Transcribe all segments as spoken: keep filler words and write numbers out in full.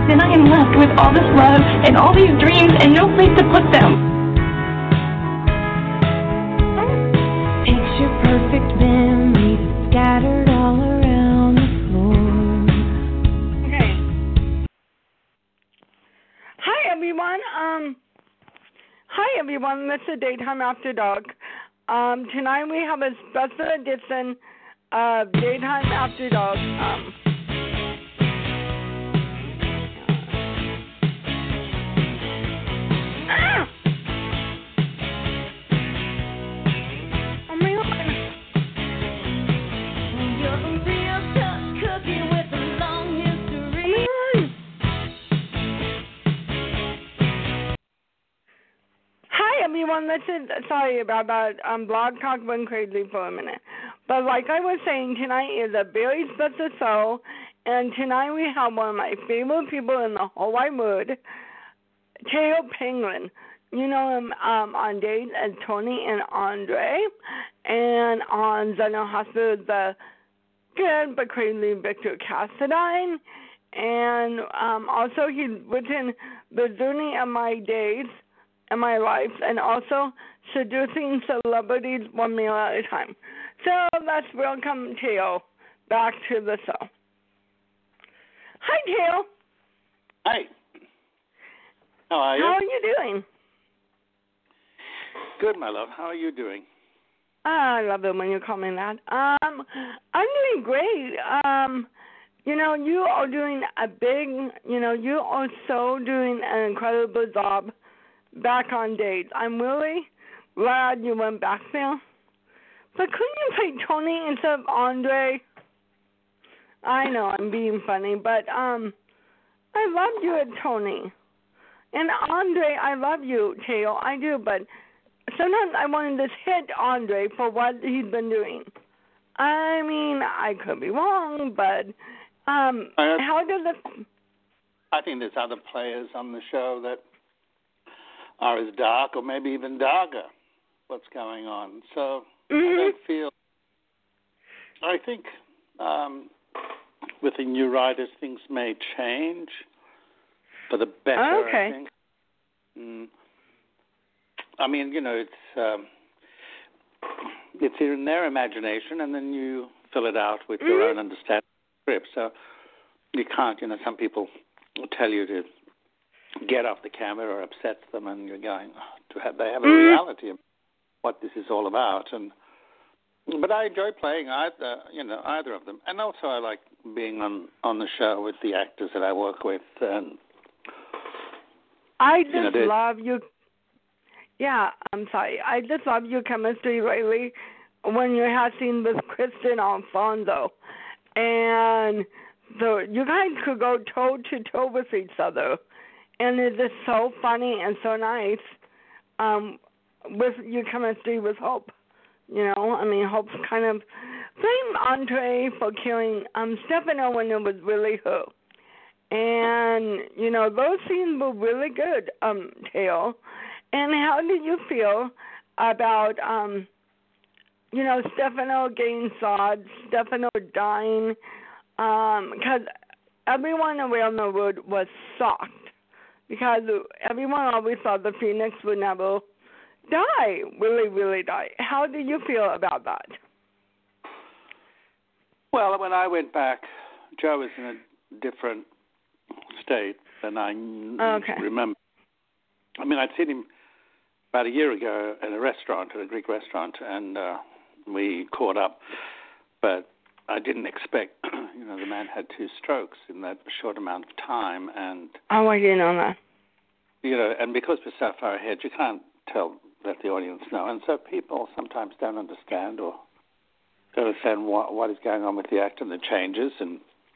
then I am left with all this love and all these dreams and no place to put them. Picture perfect memories scattered all around the floor. Okay. Hi, everyone. Um, hi, everyone. This is Daytime After Dark. Um, tonight we have a special edition of Daytime After Dark. Um, ah! Oh my God. You're a real tough cookie with a long history. Hi, everyone. Listen, sorry about that. Um, Blog Talk went crazy for a minute. But like I was saying, tonight is a very special show, and tonight we have one of my favorite people in the whole wide world, Teo Penguin. You know him um, on Dates as Tony and Andre, and on Zeno Hospital, the good but crazy Victor Cassadine. And um, also he's written The Journey of My Days and My Life, and also Seducing Celebrities One Meal at a Time. So let's welcome Teo back to the show. Hi, Teo. Hi. How are you? How are you doing? Good, my love. How are you doing? Ah, I love it when you call me that. Um, I'm doing great. Um, you know, you are doing a big, you know, you are so doing an incredible job back on Dates. I'm really glad you went back there. But couldn't you play Tony instead of Andre? I know I'm being funny, but um, I love you at Tony. And Andre, I love you, Teo. I do, but sometimes I want to just hit Andre for what he's been doing. I mean, I could be wrong, but um, I, how does it... I think there's other players on the show that are as dark or maybe even darker what's going on. So Mm-hmm. I don't feel... I think um, with the new writers, things may change for the better, Okay. I think. Mm. I mean, you know, it's um, it's in their imagination, and then you fill it out with your Mm-hmm. own understanding of the script. So you can't, you know, some people will tell you to get off the camera or upset them, and you're going, oh, to have, they have a Mm-hmm. reality of what this is all about. And but I enjoy playing either, you know, either of them, and also I like being on, on the show with the actors that I work with. And I just you know, love you. Yeah, I'm sorry. I just love your chemistry lately when you have seen with Kristen Alfonso. And so you guys could go toe to toe with each other. And it's just so funny and so nice um, with your chemistry with Hope. You know, I mean, Hope's kind of blame Andre for killing um, Stefano when it was really her. And, you know, those scenes were really good, um, Teo. And how did you feel about, um, you know, Stefano getting sawed, Stefano dying? Because um, everyone around the world was shocked. Because everyone always thought the Phoenix would never die, really, really die. How do you feel about that? well, when I went back, Joe was in a different state than I Okay. remember. I mean, I'd seen him about a year ago at a restaurant, at a Greek restaurant, and uh, we caught up. But I didn't expect, you know, the man had two strokes in that short amount of time, and Oh, I didn't know that. you know, and because we're so far ahead, you can't tell let the audience know, and so people sometimes don't understand or don't understand what what is going on with the actor and the changes, and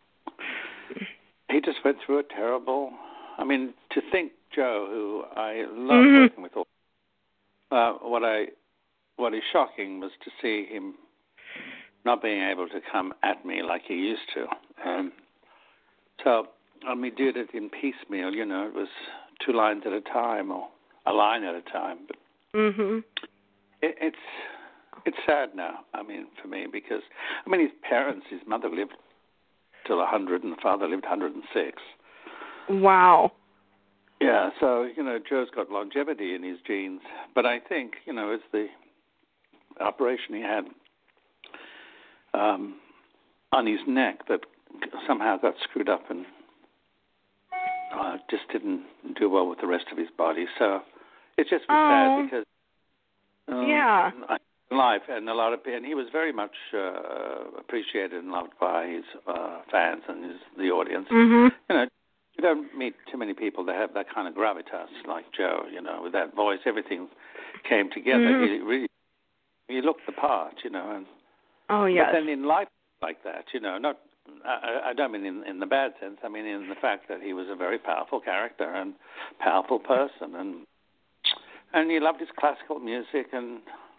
he just went through a terrible. I mean, to think Joe, who I love Mm-hmm. working with, all, uh, what I what is shocking was to see him not being able to come at me like he used to. Um, so, I mean, did it in piecemeal. You know, it was two lines at a time or a line at a time. But Mm-hmm. it, it's it's sad now. I mean, for me, because I mean, his parents, his mother lived till a hundred, and the father lived one hundred and six. Wow. Yeah, so, you know, Joe's got longevity in his genes. But I think, you know, it's the operation he had um, on his neck that somehow got screwed up and uh, just didn't do well with the rest of his body. So it's just Oh. sad because um, Yeah. life and a lot of and he was very much uh, appreciated and loved by his uh, fans and his, the audience. Mhm. You know, you don't meet too many people that have that kind of gravitas like Joe. You know, with that voice, everything came together. Mhm. He really he looked the part. You know, and Oh yes. but then in life like that, you know, not I, I don't mean in, in the bad sense. I mean in the fact that he was a very powerful character and powerful person, and and he loved his classical music and.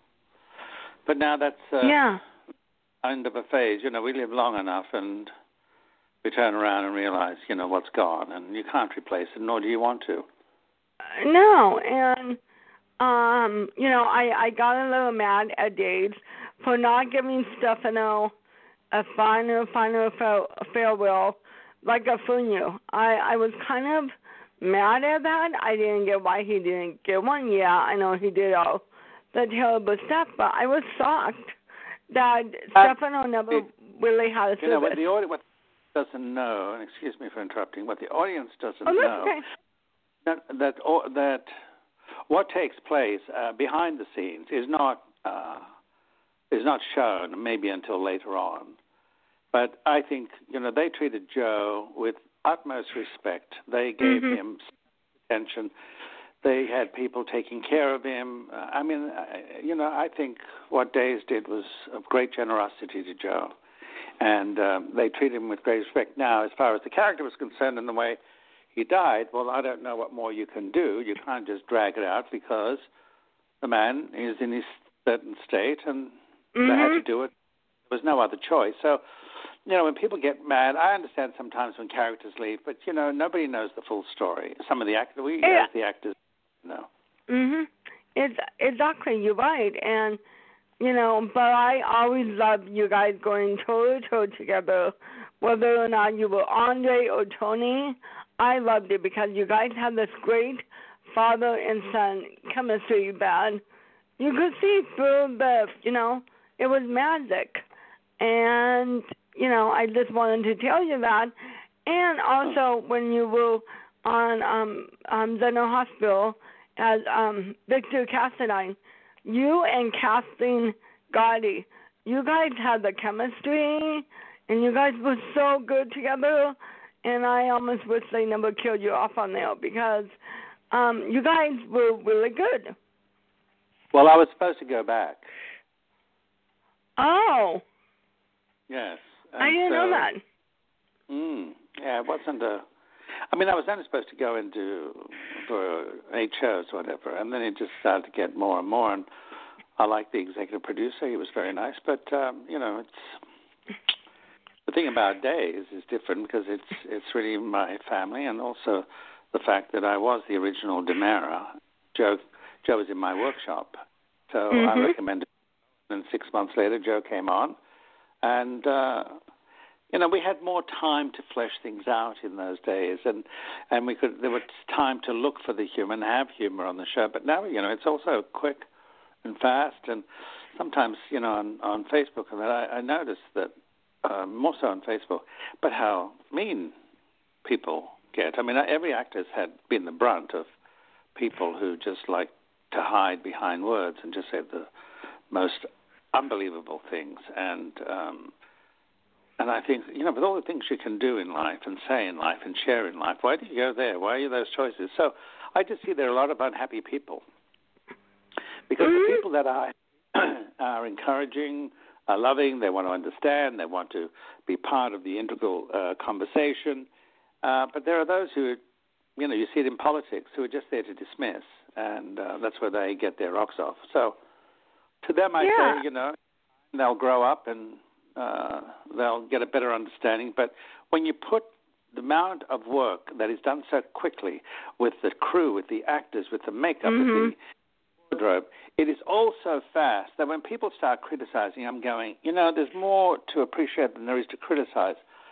But now that's uh, yeah. end of a phase. You know, we live long enough and we turn around and realize, you know, what's gone. And you can't replace it, nor do you want to. No, and, um, you know, I, I got a little mad at Dave for not giving Stefano a final, final fare- farewell like a Funyu. I, I was kind of mad at that. I didn't get why he didn't get one. Yeah, I know he did all the terrible stuff, but I was shocked that Uh, Stefano never really had a You know, service. what the audience what doesn't know, and excuse me for interrupting, what the audience doesn't Oh, that's know, okay. that that, or, that what takes place uh, behind the scenes is not uh, is not shown maybe until later on. But I think, you know, they treated Joe with utmost respect. They gave Mhm. him attention. They had people taking care of him. Uh, I mean, I, you know, I think what Days did was of great generosity to Joe. And um, they treated him with great respect. Now, as far as the character was concerned and the way he died, well, I don't know what more you can do. You can't just drag it out because the man is in his certain state and Mhm. they had to do it. There was no other choice. So, you know, when people get mad, I understand sometimes when characters leave, but, you know, nobody knows the full story. Some of the actors, we Yeah. as the actors, know. Mhm. It's exactly, you're right, and you know, but I always loved you guys going toe to toe together, whether or not you were Andre or Tony. I loved it because you guys had this great father and son chemistry that you could see through the, you know, it was magic, and you know, I just wanted to tell you that, and also when you were on um, um Zeno Hospital as um, Victor Cassadine, you and Kathleen Gotti, you guys had the chemistry, and you guys were so good together, and I almost wish they never killed you off on there because um, you guys were really good. Well, I was supposed to go back. Oh. Yes. I didn't so, know that. Mm, yeah, it wasn't a... I mean, I was only supposed to go into for eight shows or whatever, and then it just started to get more and more, and I liked the executive producer. He was very nice, but, um, you know, it's... The thing about Days is different because it's it's really my family, and also the fact that I was the original Demera. Joe, Joe was in my workshop, so Mm-hmm. I recommended it, and six months later, Joe came on, and... Uh, You know, we had more time to flesh things out in those days, and, and we could there was time to look for the humor and have humor on the show. But now, you know, it's also quick and fast, and sometimes, you know, on, on Facebook, and I, I noticed that uh, more so on Facebook, but how mean people get. I mean, every actor's had been the brunt of people who just like to hide behind words and just say the most unbelievable things, and. Um, And I think, you know, with all the things you can do in life and say in life and share in life, why do you go there? Why are you those choices? So I just see there are a lot of unhappy people. Because Mm-hmm. the people that are, are encouraging, are loving, they want to understand, they want to be part of the integral uh, conversation. Uh, but there are those who, you know, you see it in politics, who are just there to dismiss. And uh, that's where they get their rocks off. So to them I Yeah. say, you know, they'll grow up and Uh, they'll get a better understanding. But when you put the amount of work that is done so quickly with the crew, with the actors, with the makeup, Mm-hmm. with the wardrobe, it is all so fast that when people start criticizing, I'm going, you know, there's more to appreciate than there is to criticize.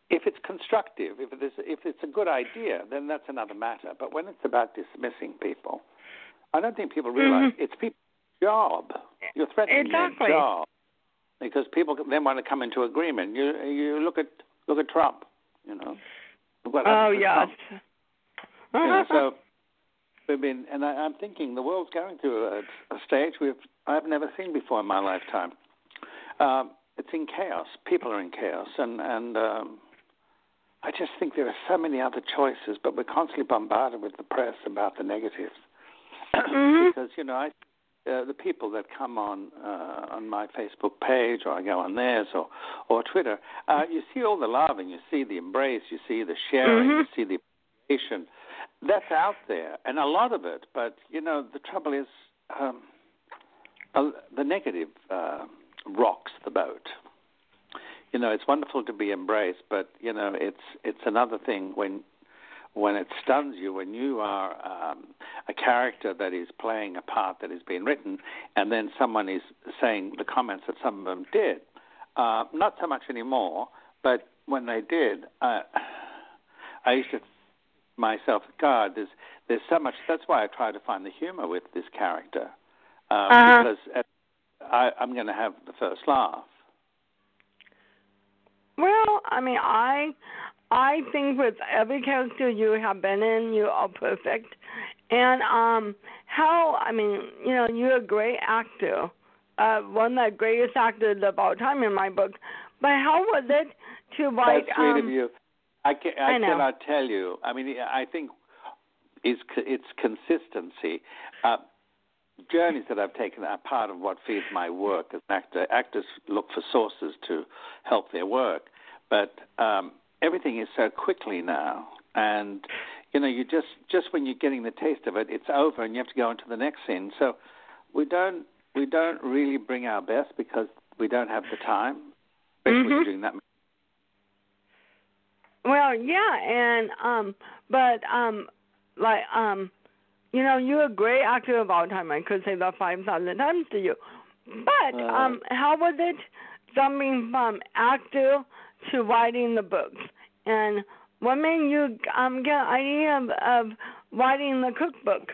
if it's constructive, if it's if it's a good idea, then that's another matter. But when it's about dismissing people, I don't think people realize mm-hmm. it's people's job. You're threatening exactly. their job because people then want to come into agreement. You you look at look at Trump, you know. What oh yes. You know, so we've been, and I, I'm thinking the world's going through a, a stage we've I've never seen before in my lifetime. Um, it's in chaos. People are in chaos, and and um, I just think there are so many other choices, but we're constantly bombarded with the press about the negatives. Mm-hmm. Because you know, I, uh, the people that come on uh, on my Facebook page, or I go on theirs, or or Twitter, uh, you see all the love, and you see the embrace, you see the sharing, mm-hmm. you see the appreciation. That's out there, and a lot of it. But you know, the trouble is, um, uh, the negative uh, rocks the boat. You know, it's wonderful to be embraced, but you know, it's it's another thing when when it stuns you, when you are um, a character that is playing a part that is being written, and then someone is saying the comments that some of them did. Uh, not so much anymore, but when they did, uh, I used to myself, God, there's there's so much. That's why I try to find the humor with this character, uh, uh-huh. because I, I'm going to have the first laugh. Well, I mean, I I think with every character you have been in, you are perfect. And um, how, I mean, you know, you're a great actor, uh, one of the greatest actors of all time in my book. But how was it to write? That's sweet um, of you. I, can, I, I cannot tell you. I mean, I think it's, it's consistency. Uh, journeys that I've taken are part of what feeds my work as an actor. Actors look for sources to help their work. But um, everything is so quickly now. And, you know, you just, just when you're getting the taste of it, it's over and you have to go into the next scene. So we don't we don't really bring our best because we don't have the time, especially mm-hmm. when you're doing that. Well, yeah, and um, but um, like um, you know, you're a great actor of all time. I could say that five thousand times to you. But uh, um, how was it jumping from actor to writing the books? And what made you um get an idea of, of writing the cookbook?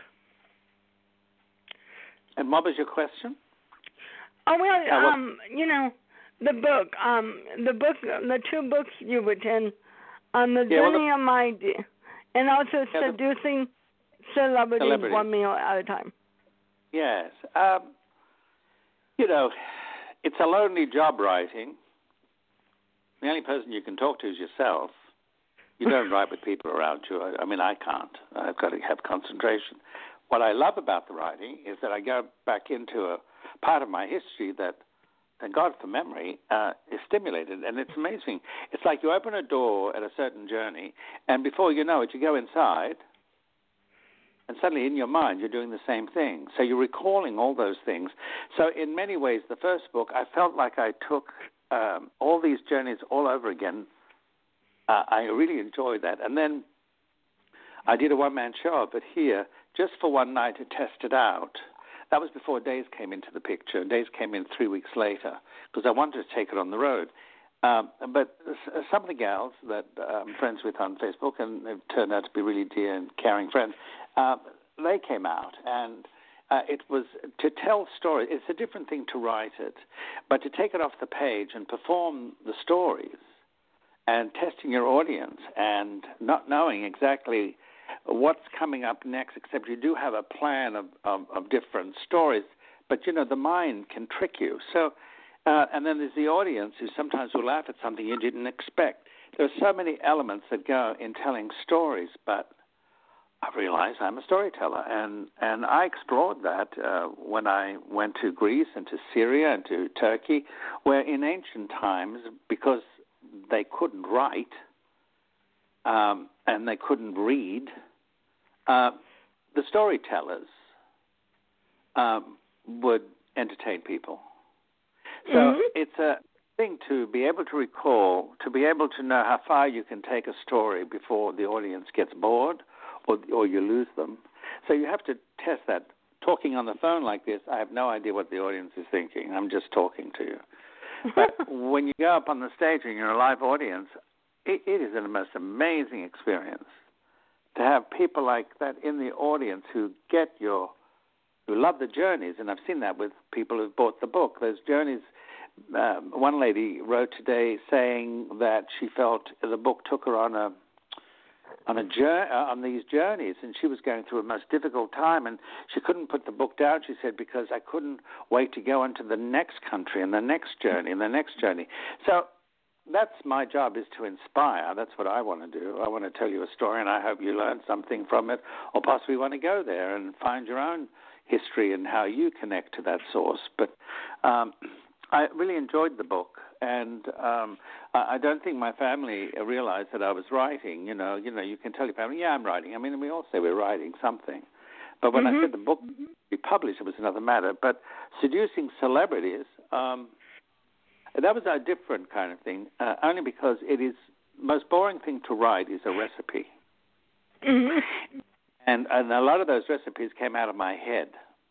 And what was your question? Oh well, uh, um, you know, the book, um, the book, the two books you written. On the yeah, journey well, the, of my day, and also yeah, seducing celebrities, celebrities one meal at a time. Yes. Um, you know, it's a lonely job writing. The only person you can talk to is yourself. You don't write with people around you. I, I mean, I can't. I've got to have concentration. What I love about the writing is that I go back into a part of my history that thank God for memory, uh, is stimulated. And it's amazing. It's like you open a door at a certain journey, and before you know it, you go inside, and suddenly in your mind, you're doing the same thing. So you're recalling all those things. So in many ways, the first book, I felt like I took um, all these journeys all over again. Uh, I really enjoyed that. And then I did a one-man show, but here, just for one night to test it out. That was before Days came into the picture. Days came in three weeks later because I wanted to take it on the road. Um, but some of the gals that I'm friends with on Facebook, and they've turned out to be really dear and caring friends, uh, they came out. And uh, it was to tell stories. It's a different thing to write it. But to take it off the page and perform the stories and testing your audience and not knowing exactly what's coming up next, except you do have a plan of, of, of different stories, but, you know, the mind can trick you. So, uh, and then there's the audience who sometimes will laugh at something you didn't expect. There are so many elements that go in telling stories, but I realized I'm a storyteller, and, and I explored that uh, when I went to Greece and to Syria and to Turkey, where in ancient times, because they couldn't write um, and they couldn't read, Uh, the storytellers um, would entertain people. So mm-hmm. it's a thing to be able to recall, to be able to know how far you can take a story before the audience gets bored or, or you lose them. So you have to test that. Talking on the phone like this, I have no idea what the audience is thinking. I'm just talking to you. But when you go up on the stage and you're a live audience, it, it is the most amazing experience to have people like that in the audience who get your, who love the journeys, and I've seen that with people who've bought the book. Those journeys. Um, one lady wrote today saying that she felt the book took her on a on a journey, uh, on these journeys, and she was going through a most difficult time, and she couldn't put the book down. She said, because I couldn't wait to go into the next country and the next journey and the next journey. So that's my job, is to inspire. That's what I want to do. I want to tell you a story, and I hope you learn something from it, or possibly want to go there and find your own history and how you connect to that source. But um, I really enjoyed the book, and um, I don't think my family realized that I was writing. You know, you know, you can tell your family, yeah, I'm writing. I mean, we all say we're writing something. But when mm-hmm. I said the book would be published, it was another matter. But Seducing Celebrities, um, that was a different kind of thing, uh, only because it is the most boring thing to write is a recipe. Mm-hmm. And, and a lot of those recipes came out of my head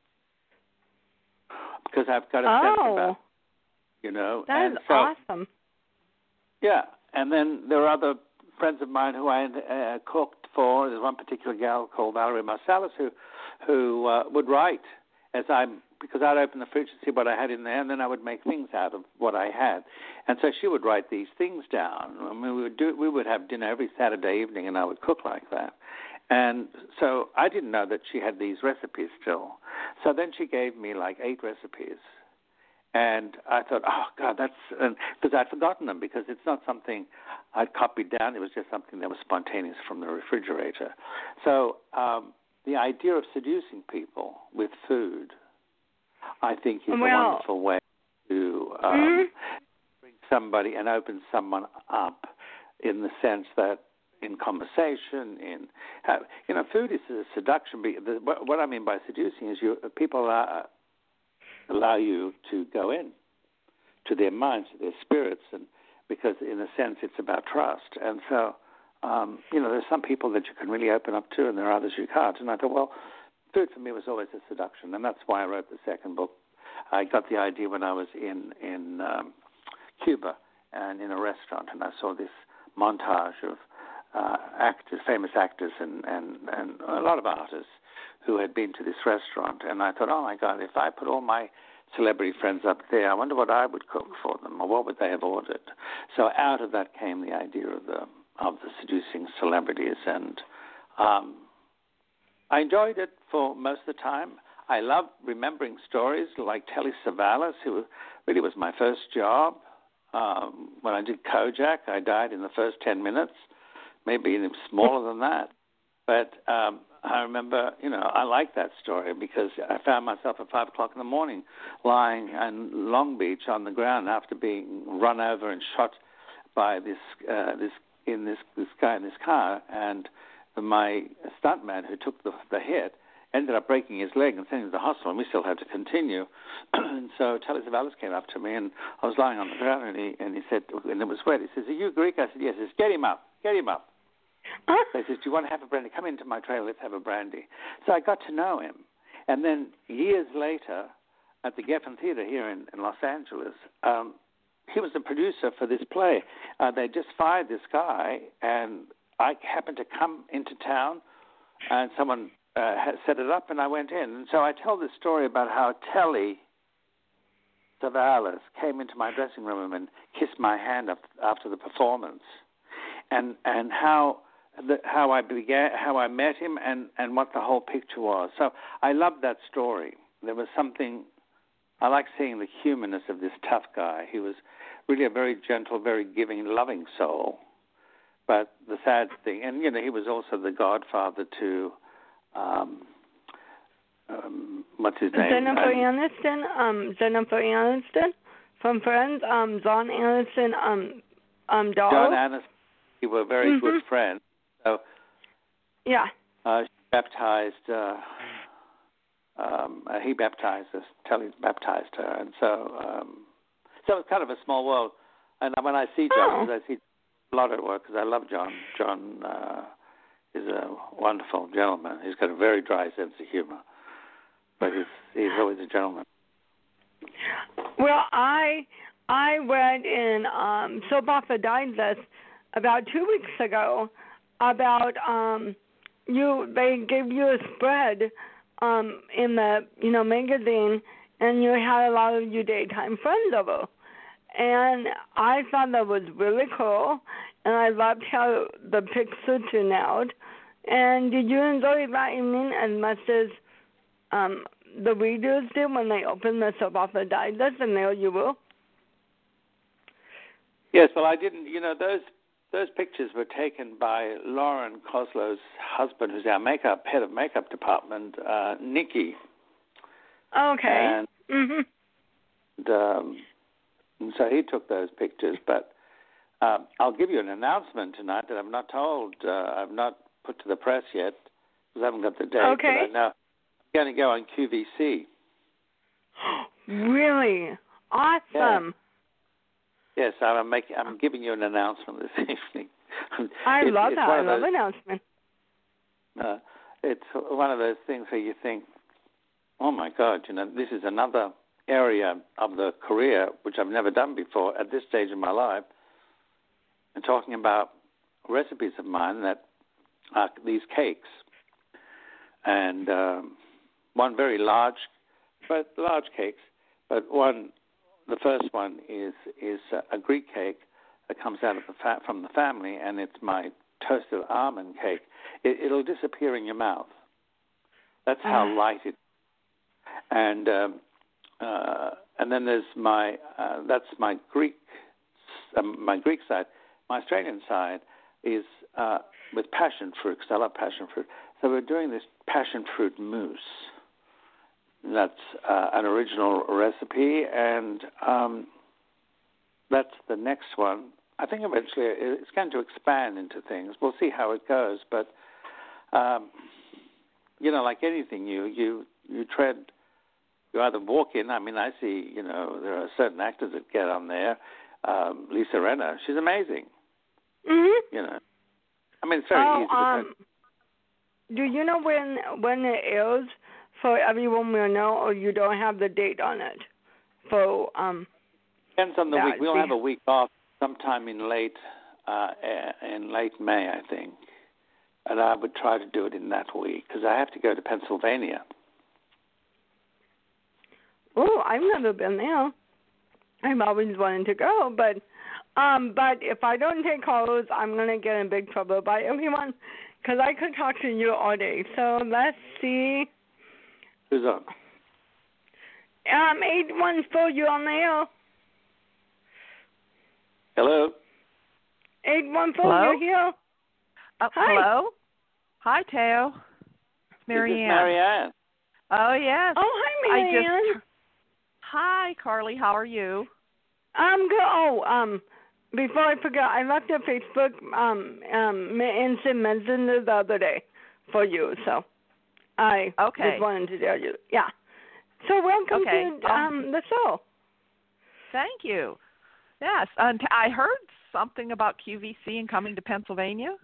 because I've got a oh. sense about You know, that and is so, awesome. Yeah, and then there are other friends of mine who I uh, cooked for. There's one particular gal called Valerie Marsalis who, who uh, would write as I, because I'd open the fridge and see what I had in there, and then I would make things out of what I had. And so she would write these things down. I mean, we would do, we would have dinner every Saturday evening, and I would cook like that. And so I didn't know that she had these recipes still. So then she gave me like eight recipes. And I thought, oh, God, that's – because I'd forgotten them, because it's not something I'd copied down. It was just something that was spontaneous from the refrigerator. So um, the idea of seducing people with food, I think, is well, a wonderful way to um, mm-hmm. bring somebody and open someone up in the sense that in conversation, in – you know, food is a seduction. What I mean by seducing is you people are – allow you to go in to their minds, to their spirits, and because in a sense it's about trust. And so, um, you know, there's some people that you can really open up to, and there are others you can't. And I thought, well, food for me was always a seduction, and that's why I wrote the second book. I got the idea when I was in in um, Cuba and in a restaurant, and I saw this montage of uh, actors, famous actors, and, and, and a lot of artists who had been to this restaurant. And I thought, oh, my God, if I put all my celebrity friends up there, I wonder what I would cook for them, or what would they have ordered. So out of that came the idea of the of the Seducing Celebrities. And um, I enjoyed it for most of the time. I love remembering stories like Telly Savalas, who really was my first job. Um, when I did Kojak, I died in the first ten minutes, maybe even smaller than that. But um, I remember, you know, I like that story because I found myself at five o'clock in the morning lying in Long Beach on the ground after being run over and shot by this uh, this in this this guy in this car, and my stuntman who took the, the hit ended up breaking his leg and sending him to the hospital, and we still had to continue. And so Telly Savalas came up to me, and I was lying on the ground, and he and he said, and it was wet. He says, "Are you Greek?" I said, "Yes." He says, "Get him up, get him up." So he says, "Do you want to have a brandy? Come into my trailer, let's have a brandy." So I got to know him. And then years later, at the Geffen Theater here in, in Los Angeles, um, he was the producer for this play. Uh, they just fired this guy, and I happened to come into town, and someone uh, had set it up, and I went in. And so I tell this story about how Telly Savalas came into my dressing room and kissed my hand after the performance, and and how the, how I began, how I met him, and, and what the whole picture was. So I loved that story. There was something, I like seeing the humanness of this tough guy. He was really a very gentle, very giving, loving soul. But the sad thing, and you know, he was also the godfather to, um, um, what's his name? Jennifer Aniston, um, Jennifer Aniston from Friends, um, John Aniston, um, um, doll. John Aniston, we were very mm-hmm. good friends. So, yeah. Uh, she baptized, uh, um, uh, he baptized us, Telly baptized her, and so, um, so it's kind of a small world. And when I see John, oh. I see a lot at work because I love John. John uh, is a wonderful gentleman. He's got a very dry sense of humor, but he's he's always a gentleman. Well, I I read in um, Soap Opera Digest about two weeks ago about um, you. They gave you a spread um, in the you know magazine, and you had a lot of your daytime friends over. And I thought that was really cool, and I loved how the picture turned out. And did you enjoy that evening as much as um, the readers did when they opened the Soap Opera Digest, and there you were? Yes, well, I didn't. You know, those those pictures were taken by Lauren Koslow's husband, who's our makeup head of makeup department, uh, Nikki. Okay. And, mm-hmm. and um, And so he took those pictures, but um, I'll give you an announcement tonight that I've not told, uh, I've not put to the press yet, because I haven't got the date. Okay. But I know I'm going to go on Q V C. Really? Awesome. Yeah. Yes, I'm making. I'm giving you an announcement this evening. I it, love that. I love those, announcements. Uh, it's one of those things where you think, oh my God, you know, this is another area of the career which I've never done before at this stage in my life, and talking about recipes of mine that are these cakes, and um, one very large, but large cakes, but one, the first one is is a Greek cake that comes out of the fa- from the family, and it's my toasted almond cake. It, it'll disappear in your mouth. That's how Uh. light it. And um, Uh, and then there's my uh, that's my Greek um, my Greek side. My Australian side is uh, with passion fruit, because I love passion fruit. So we're doing this passion fruit mousse. That's uh, an original recipe, and um, that's the next one. I think eventually it's going to expand into things. We'll see how it goes, but um, you know, like anything, you you you tread. You either walk in. I mean, I see, you know, there are certain actors that get on there. Um, Lisa Renner, she's amazing. Mhm. You know, I mean, it's very oh, easy. To um, do you know when when it airs? So everyone will know, or you don't have the date on it. So um. Depends on the that, week. We'll the, have a week off sometime in late uh, in late May, I think, and I would try to do it in that week because I have to go to Pennsylvania. Oh, I've never been there. I've always wanted to go, but um, but if I don't take calls, I'm gonna get in big trouble by everyone, because I could talk to you all day. So let's see. Who's on? Um, eight one four, you on there? Hello. Eight one four, Hello? you're here. Uh, Hi. Hello? Hi, Teo. It's Marianne. This is Marianne. Oh, yes. Oh, hi, Marianne. I just... Hi, Carly. How are you? I'm good. Oh, um, before I forget, I left a Facebook um um instant messenger the other day for you, so I Okay. just wanted to tell you. Yeah. So welcome Okay. to um the show. Thank you. Yes. And I heard something about Q V C and coming to Pennsylvania.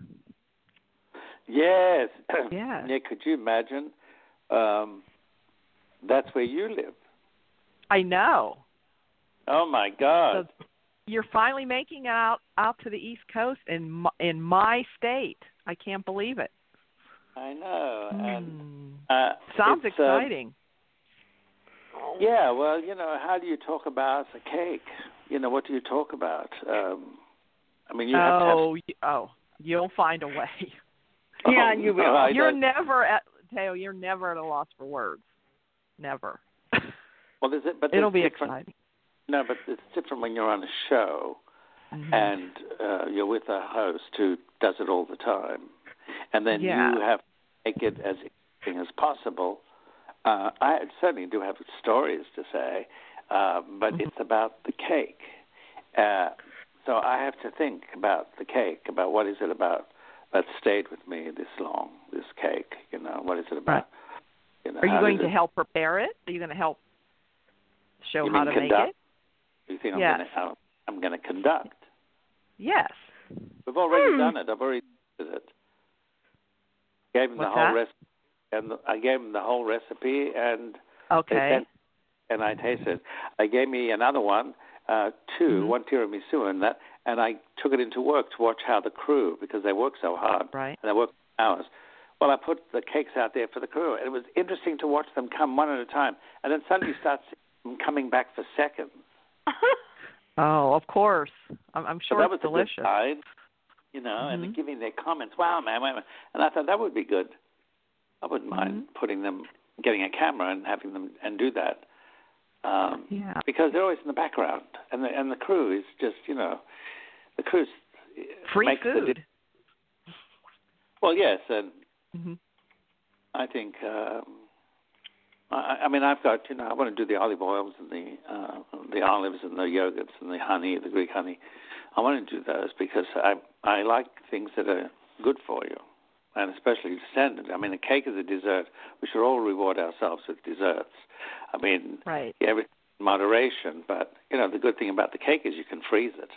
Yes. Yeah. Yeah. Could you imagine? Um, that's where you live. I know. Oh my God! So you're finally making it out out to the East Coast in my, in my state. I can't believe it. I know. And Mm. uh, Sounds it's, um, exciting. yeah. Well, you know, how do you talk about a cake? You know, what do you talk about? Um, I mean, you have to have. Oh, y- oh, you'll find a way. Yeah, Oh, you will. no, I You're don't. never at Teo. You're never at a loss for words. Never. Well, there's it, but It'll there's be different- exciting. No, but it's different when you're on a show Mhm. and uh, you're with a host who does it all the time, and then Yeah. you have to make it as interesting as possible. Uh, I certainly do have stories to say, uh, but Mhm. it's about the cake. Uh, so I have to think about the cake, about what is it about that stayed with me this long, this cake, you know, what is it about? Right. You know, Are you how going does to it, help prepare it? Are you going to help show You how mean to conduct? make it? You think Yes. I'm going to I'm going to conduct? Yes. We've already Hmm. done it. I've already did it. Gave them What's the whole that? recipe, and the, I gave them the whole recipe, and they Okay. sent, and I tasted. They gave me another one, uh, two, Mhm. one tiramisu, and that, and I took it into work to watch how the crew, because they work so hard, Right. and they work hours. Well, I put the cakes out there for the crew, and it was interesting to watch them come one at a time, and then suddenly start seeing them coming back for seconds. Oh, of course. I'm, I'm So sure that was it's a good delicious. side, you know, Mhm. and they're giving their comments. Wow, man, wait a minute. And I thought that would be good. I wouldn't mind Mhm. putting them, getting a camera and having them and do that. Um, Yeah. Because they're always in the background, and the and the crew is just, you know, the crew's Free makes the food. di- well, yes, and Mhm. I think. Um, I, I mean, I've got, you know, I want to do the olive oils and the uh, the olives and the yogurts and the honey, the Greek honey. I want to do those because I I like things that are good for you, and especially descendant. I mean, a cake is a dessert. We should all reward ourselves with desserts. I mean, Right. yeah, everything in moderation, but, you know, the good thing about the cake is you can freeze it.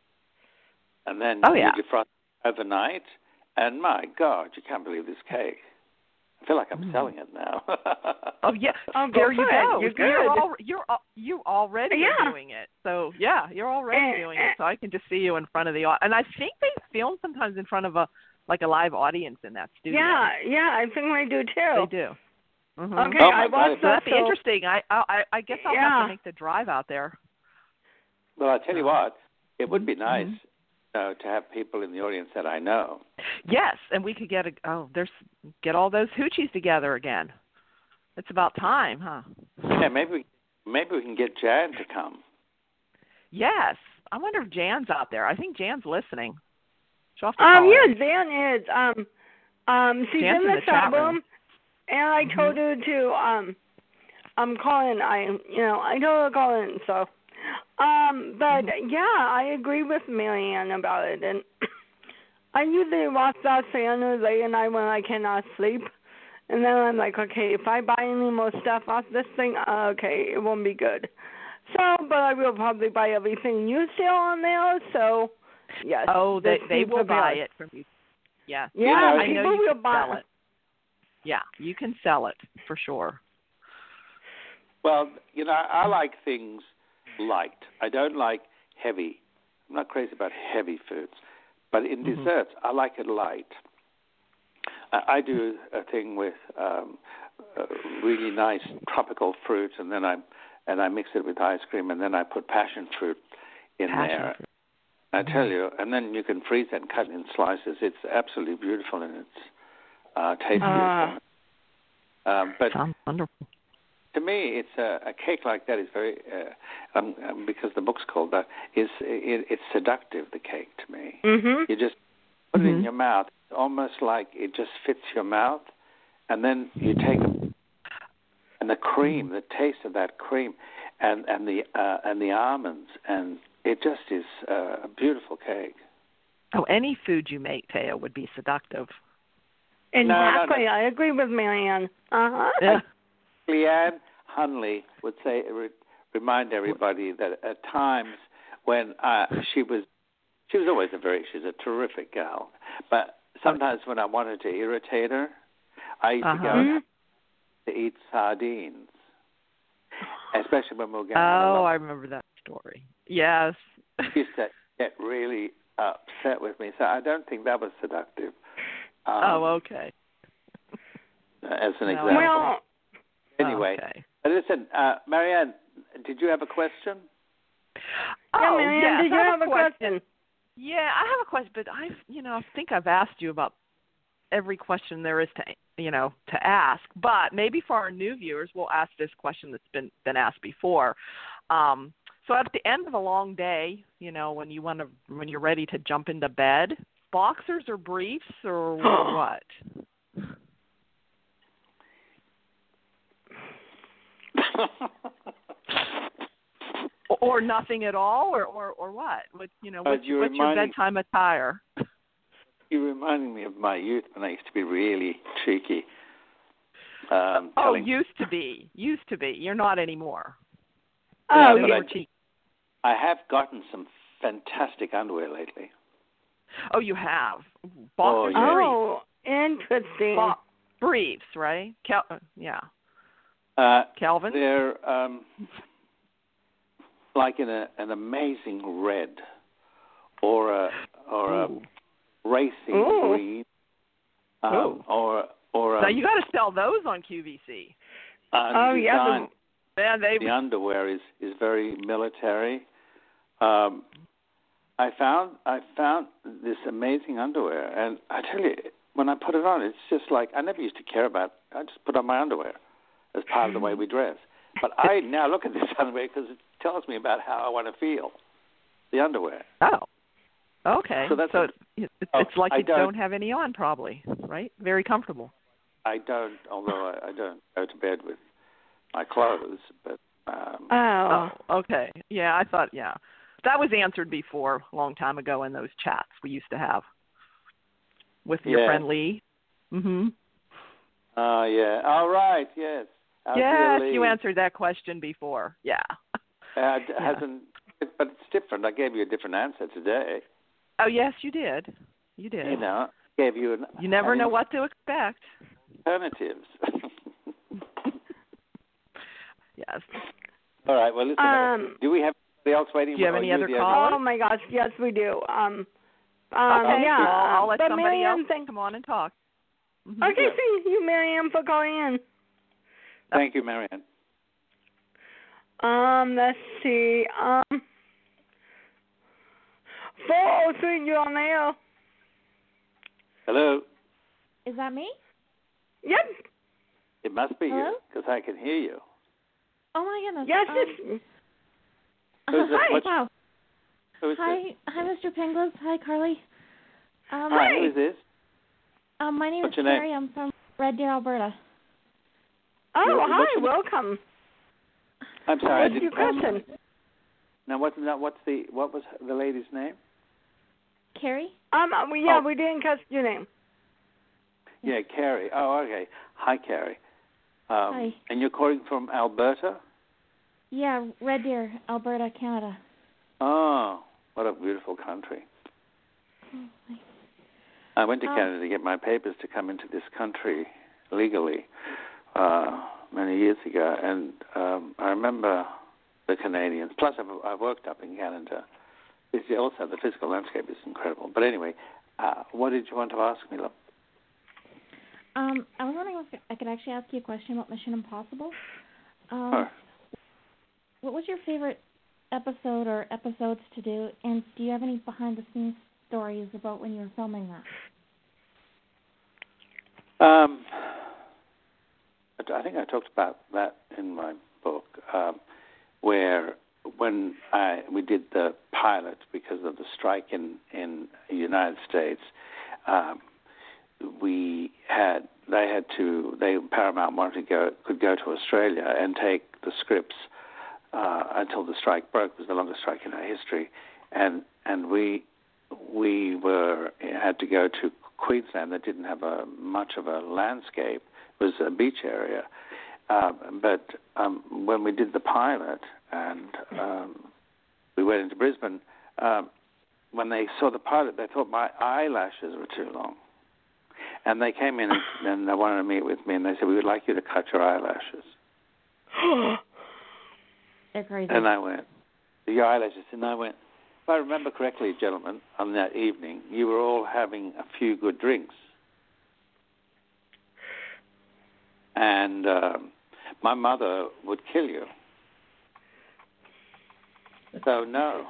And then Oh, yeah. you defrost it overnight, and my God, you can't believe this cake. I feel like I'm Mm. selling it now. Oh yeah, Oh, go there you for it. go. You're You're good. al- you're al- you already Yeah. are doing it. So yeah, you're already And- doing it. So I can just see you in front of the au- and I think they film sometimes in front of a like a live audience in that studio. Yeah, yeah, I think I do too. they do. Mhm. Okay, Oh, my I God. watched So that. that'd be so- interesting. I I I guess I'll have Yeah. to make the drive out there. Well, I'll tell you what, it would be nice Mhm. uh, to have people in the audience that I know. Yes, and we could get a oh there's get all those hoochies together again. It's about time, huh? Yeah, maybe we, maybe we can get Jan to come. Yes. I wonder if Jan's out there. I think Jan's listening. She'll have to Um, call yeah, in. Dan is. Um, um, she's Jan's in in the the chat chat room. room, and I Mhm. told her to um, um, call in. I, you know, I told her to call in. So, um, but Mhm. yeah, I agree with Marianne about it, and I usually watch that Santa late at night when I cannot sleep, and then I'm like, okay, if I buy any more stuff off this thing, uh, okay, it won't be good. So, but I will probably buy everything you sell on there. So, yes. Oh, they just they be will buy prepared. it from you. Yeah. Yeah, You know, I know people you will can buy. sell it. Yeah, you can sell it for sure. Well, you know, I like things light. I don't like heavy. I'm not crazy about heavy foods. But in Mhm. desserts, I like it light. I, I do a thing with um, uh, really nice tropical fruit, and then I and I mix it with ice cream, and then I put passion fruit in Passion there. fruit. I tell you, and then you can freeze it and cut it in slices. It's absolutely beautiful, and it's uh, tasty Ah. as well. Um, but Sounds wonderful. to me, it's a, a cake like that is very, uh, um, um, because the book's called that, is it, it's seductive, the cake, to me. Mhm. You just put it in Mhm. your mouth, it's almost like it just fits your mouth, and then you take a, and the cream, the taste of that cream, and and the uh, and the almonds, and it just is uh, a beautiful cake. Oh, any food you make, Taya, would be seductive. Exactly. no. I agree with Marianne. Uh huh. Yeah. Leanne Hunley would say, re, remind everybody that at times when uh, she was, she was always a very, she's a terrific gal, but sometimes when I wanted to irritate her, I used Uh-huh. to go Mhm. to eat sardines, especially when we were going Oh, on I remember that story. Yes. She used to get really upset with me, so I don't think that was seductive. Um, oh, okay. As an No, example. Well, Anyway, Okay. but listen, uh, Marianne, did you have a question? yeah, Oh, Marianne, yes, did you I have a question? Yeah, I have a question, but I, you know, I think I've asked you about every question there is to, you know, to ask. But maybe for our new viewers, we'll ask this question that's been been asked before. Um, so at the end of a long day, you know, when you want to, when you're ready to jump into bed, boxers or briefs or what? Or, or nothing at all, or or, or what? What you know? Uh, What's, you're what's your reminding- bedtime attire? You're reminding me of my youth when I used to be really cheeky. Um, Oh, telling, used to be, used to be. You're not anymore. Yeah, Oh, but you I- were cheap. I have gotten some fantastic underwear lately. Oh, you have Oh, boxers, yeah. briefs, oh, interesting. Bo- briefs, right? Cal- uh, yeah, Uh, Calvin. they're um, like in a, an amazing red or a or a Ooh. racing Ooh. green, um, Ooh. or or Now um, you got to sell those on Q V C. uh, Oh, yeah, design. Man, they The underwear is, is very military. Um, I found I found this amazing underwear, and I tell you, when I put it on, it's just like I never used to care about. I just put on my underwear as part of the way we dress. But I now look at this underwear because it tells me about how I want to feel. The underwear. Oh. Okay. So that's so a- it's, it's, oh, it's like I you don't- don't have any on, probably, right? Very comfortable. I don't, although I, I don't go to bed with my clothes, but. Um, Oh. Oh, okay. Yeah, I thought, yeah. That was answered before, a long time ago in those chats we used to have with your Yeah. friend Lee. Mm-hmm. Oh, yeah. All right, yes. Our Yes, dear Lee. you answered that question before. Yeah. Uh, it hasn't, but it's different. I gave you a different answer today. Oh, yes, you did. You did. You know, gave you an You never an know what to expect. alternatives. Yes. All right. Well, listen. Um, do we have anybody else waiting? Do you have Or any you other the callers? Oh my gosh, yes we do. Um, um Okay, yeah. well, I'll let but somebody Marianne, else thank- come on and talk. Mhm. Okay, thank you, Marianne, for calling in. Thank you, Marianne. Um, let's see. Um, four oh three, you're on the air. Hello. Is that me? Yep. It must be Hello? you because I can hear you. Oh my goodness. Yes, um, it's. Who's it? hi. What's- Wow. Who is Hi, this? hi, Mister Pinglis. Hi, Carly. Um, Hi. Who is this? Um, my name What's is your name? Carrie. I'm from Red Deer, Alberta. Oh, You're- hi, what's your- welcome. I'm sorry. I What's didn't your catch question? that. Now, what's that? What's the? What was the lady's name? Carrie? Um, uh, we, yeah, Oh. we didn't catch your name. Yeah, Carrie. Oh, okay. Hi, Carrie. Um, Hi. And you're calling from Alberta? Yeah, Red Deer, Alberta, Canada. Oh, what a beautiful country. I went to Oh. Canada to get my papers to come into this country legally uh, many years ago, and um, I remember the Canadians. Plus, I've, I've worked up in Canada. It's also, the physical landscape is incredible. But anyway, uh, what did you want to ask me, love? Um, I was wondering if I could actually ask you a question about Mission Impossible. Um, Sure. What was your favorite episode or episodes to do, and do you have any behind-the-scenes stories about when you were filming that? Um, I think I talked about that in my book, um, where when I we did the pilot because of the strike in in the United States, um, we had they had to they Paramount wanted to go could go to Australia and take the scripts uh, until the strike broke. It was the longest strike in our history, and and we we were had to go to Queensland that didn't have a much of a landscape. It was a beach area. Um, but um, when we did the pilot and um, we went into Brisbane, um, when they saw the pilot, they thought my eyelashes were too long. And they came in and, and they wanted to meet with me, and they said, we would like you to cut your eyelashes. They're crazy. And I went, your eyelashes? And I went, if I remember correctly, gentlemen, on that evening, you were all having a few good drinks. And um, my mother would kill you. So no.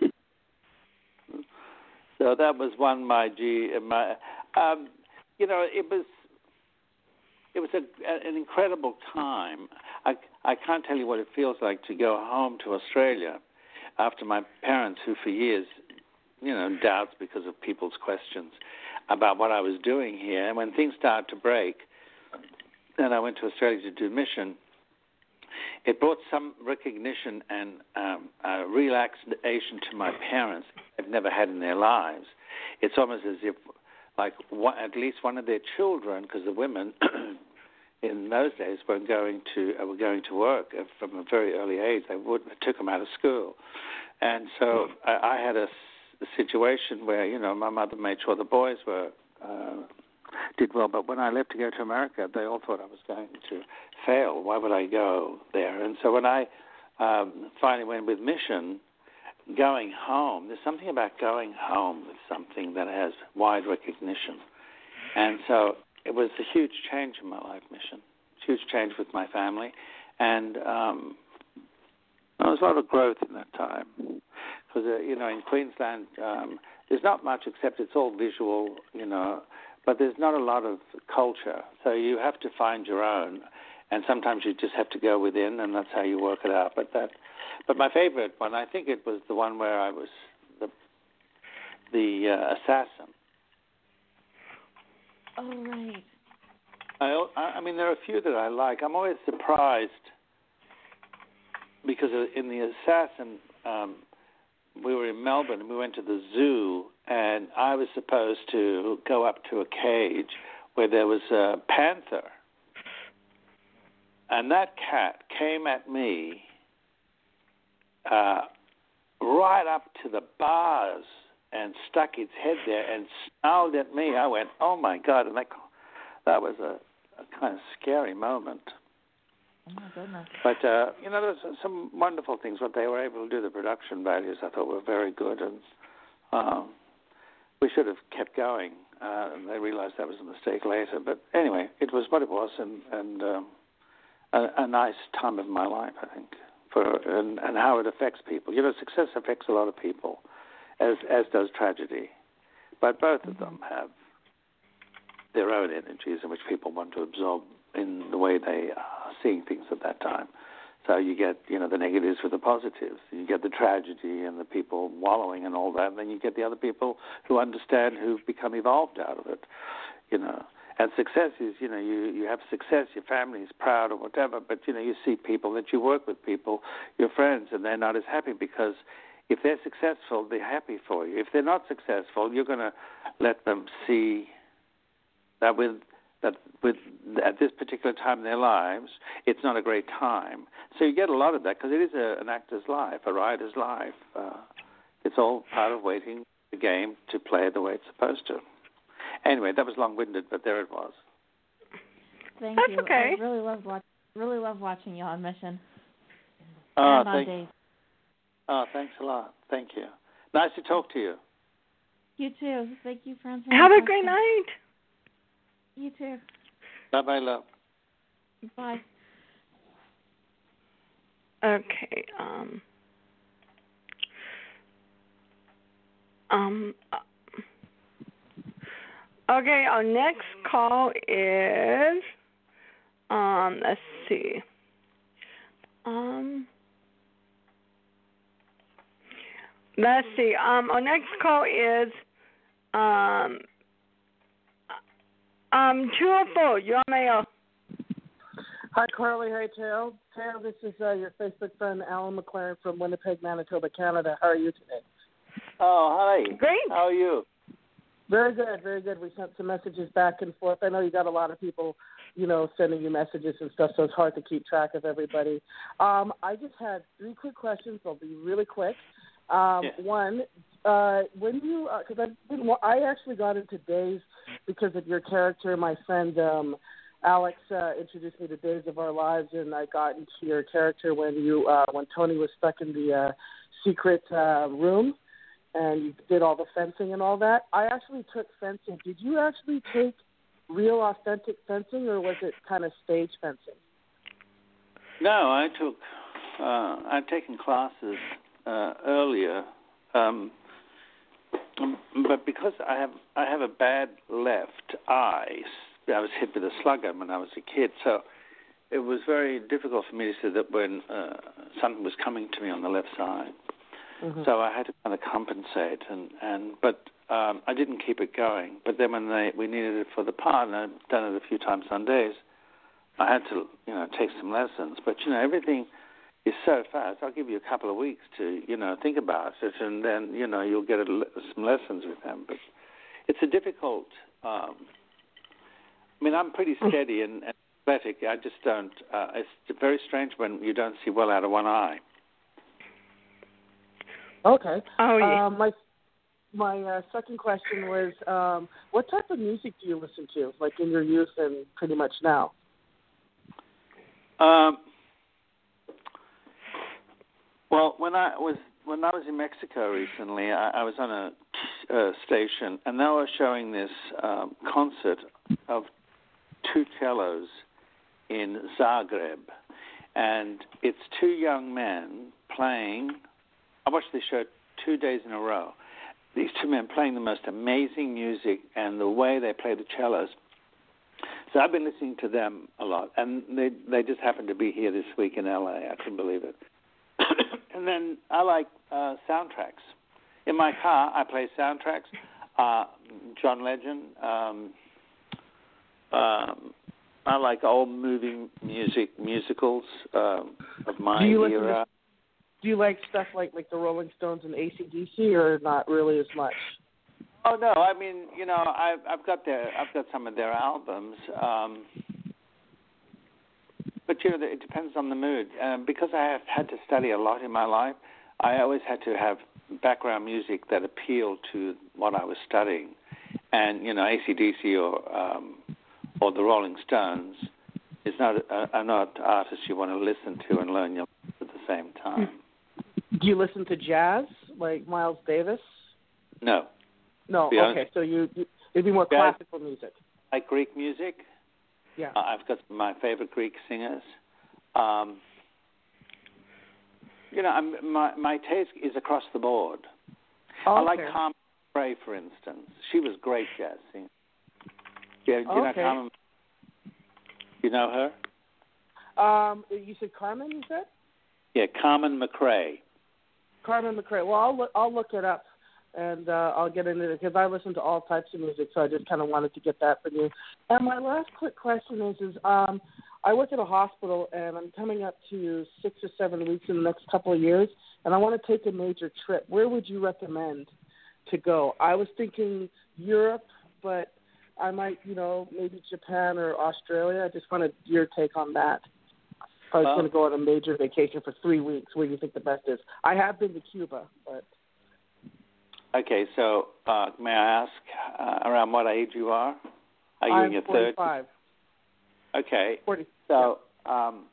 So that was one my G. My, um, you know, it was it was a, an incredible time. I I can't tell you what it feels like to go home to Australia after my parents, who for years, you know, doubts because of people's questions about what I was doing here. And when things started to break, then I went to Australia to do mission. It brought some recognition and um, uh, relaxation to my parents they've never had in their lives. It's almost as if, like, one, at least one of their children, because the women in those days were going to uh, were going to work from a very early age. They would took them out of school, and so I, I had a, a situation where you know my mother made sure the boys were. Uh, did well, but when I left to go to America, they all thought I was going to fail. Why would I go there? And so when I um, finally went with Mission, going home. There's something about going home with something that has wide recognition. And so it was a huge change in my life mission, huge change with my family. And um, there was a lot of growth in that time. Because, uh, you know, in Queensland, um, there's not much except it's all visual, you know, but there's not a lot of culture. So you have to find your own. And sometimes you just have to go within, and that's how you work it out. But that, but my favorite one, I think it was the one where I was the the uh, assassin. Oh, right. I, I mean, there are a few that I like. I'm always surprised because in the assassin, um, we were in Melbourne and we went to the zoo, and I was supposed to go up to a cage where there was a panther. And that cat came at me uh, right up to the bars and stuck its head there and snarled at me. I went, oh, my God. And that, that was a, a kind of scary moment. Oh, my goodness. But, uh, you know, there's some wonderful things. What they were able to do, the production values, I thought were very good. And um, we should have kept going. Uh, and they realized that was a mistake later. But anyway, it was what it was. And... and um, A, a nice time of my life, I think, for and, and how it affects people. You know, success affects a lot of people, as as does tragedy. But both of them have their own energies in which people want to absorb in the way they are seeing things at that time. So you get, you know, the negatives with the positives. You get the tragedy and the people wallowing and all that. And then you get the other people who understand, who've become evolved out of it, you know. And success is, you know, you, you have success, your family is proud or whatever, but, you know, you see people that you work with, people, your friends, and they're not as happy because if they're successful, they're happy for you. If they're not successful, you're going to let them see that with that with at this particular time in their lives, it's not a great time. So you get a lot of that because it is a, an actor's life, a writer's life. Uh, it's all part of waiting the game to play it the way it's supposed to. Anyway, that was long-winded, but there it was. Thank That's you. okay. I really love watch, really love watching you on Mission. Oh, and on thank, Days. oh, thanks a lot. Thank you. Nice to talk to you. You too. Thank you for answering. Have the a great question. night. You too. Bye-bye, love. Bye. Okay. Um. Um. Okay. Our next call is. Um. Let's see. Um. Let's see. Um. Our next call is. Um. Um. two oh four. You're on mail. Hi, Carly. Hi, Tao. Tao, this is uh, your Facebook friend, Alan McLaren from Winnipeg, Manitoba, Canada. How are you today? Oh, hi. Great. How are you? Very good, very good. We sent some messages back and forth. I know you got a lot of people, you know, sending you messages and stuff, so it's hard to keep track of everybody. Um, I just had three quick questions. They'll be really quick. Um, Yeah. One, uh, when you, because uh, I've been, I actually got into Days because of your character. My friend um, Alex uh, introduced me to Days of Our Lives, and I got into your character when you, uh, when Tony was stuck in the uh, secret uh, room, and you did all the fencing and all that. I actually took fencing. Did you actually take real, authentic fencing, or was it kind of stage fencing? No, I took, uh, I'd taken classes uh, earlier, um, but because I have I have a bad left eye, I was hit with a slugger when I was a kid, so it was very difficult for me to see that when uh, something was coming to me on the left side. Mm-hmm. So I had to kind of compensate, and, and but um, I didn't keep it going. But then when they we needed it for the part, and I've done it a few times on Days, I had to you know take some lessons. But you know everything is so fast. I'll give you a couple of weeks to you know think about it, and then you know you'll get a, some lessons with them. But it's a difficult. Um, I mean, I'm pretty steady and, and athletic. I just don't. Uh, it's very strange when you don't see well out of one eye. Okay. Oh, yeah. Um, my my uh, second question was, um, what type of music do you listen to, like in your youth and pretty much now? Um, well, when I was when I was in Mexico recently, I, I was on a uh, station, and they were showing this um, concert of two cellos in Zagreb, and it's two young men playing. I watched this show two days in a row. These two men playing the most amazing music, and the way they play the cellos. So I've been listening to them a lot, and they they just happened to be here this week in L A. I couldn't believe it. And then I like uh, soundtracks. In my car, I play soundtracks. Uh, John Legend. Um, um, I like old movie music, musicals um, of my Do you era. listen to, do you like stuff like like the Rolling Stones and A C D C, or not really as much? Oh no, I mean, you know, I've I've got their I've got some of their albums. Um, But, you know, it depends on the mood. Um, because I have had to study a lot in my life, I always had to have background music that appealed to what I was studying. And, you know, A C D C or um, or the Rolling Stones is not uh, are not artists you want to listen to and learn your at the same time. Do you listen to jazz, like Miles Davis? No. No, Be okay, honest. so you, you it'd be more Jazz. classical music. Like Greek music. Yeah. Uh, I've got my favorite Greek singers. Um, you know, I'm, my my taste is across the board. Okay. I like Carmen McRae, for instance. She was a great jazz singer. Yeah, do you know Okay. Carmen? You know her? Um, you said Carmen. You said Yeah, Carmen McRae. Carmen McRae. Well, I'll look, I'll look it up, and uh, I'll get into it because I listen to all types of music, so I just kind of wanted to get that from you. And my last quick question is, is um, I work at a hospital, and I'm coming up to six or seven weeks in the next couple of years, and I want to take a major trip. Where would you recommend to go? I was thinking Europe, but I might, you know, maybe Japan or Australia. I just wanted your take on that. I was Well- going to go on a major vacation for three weeks. Where do you think the best is? I have been to Cuba, but Okay, so uh, may I ask uh, around what age you are? Are you I'm in your third? forty-five. Okay. forty. So, um,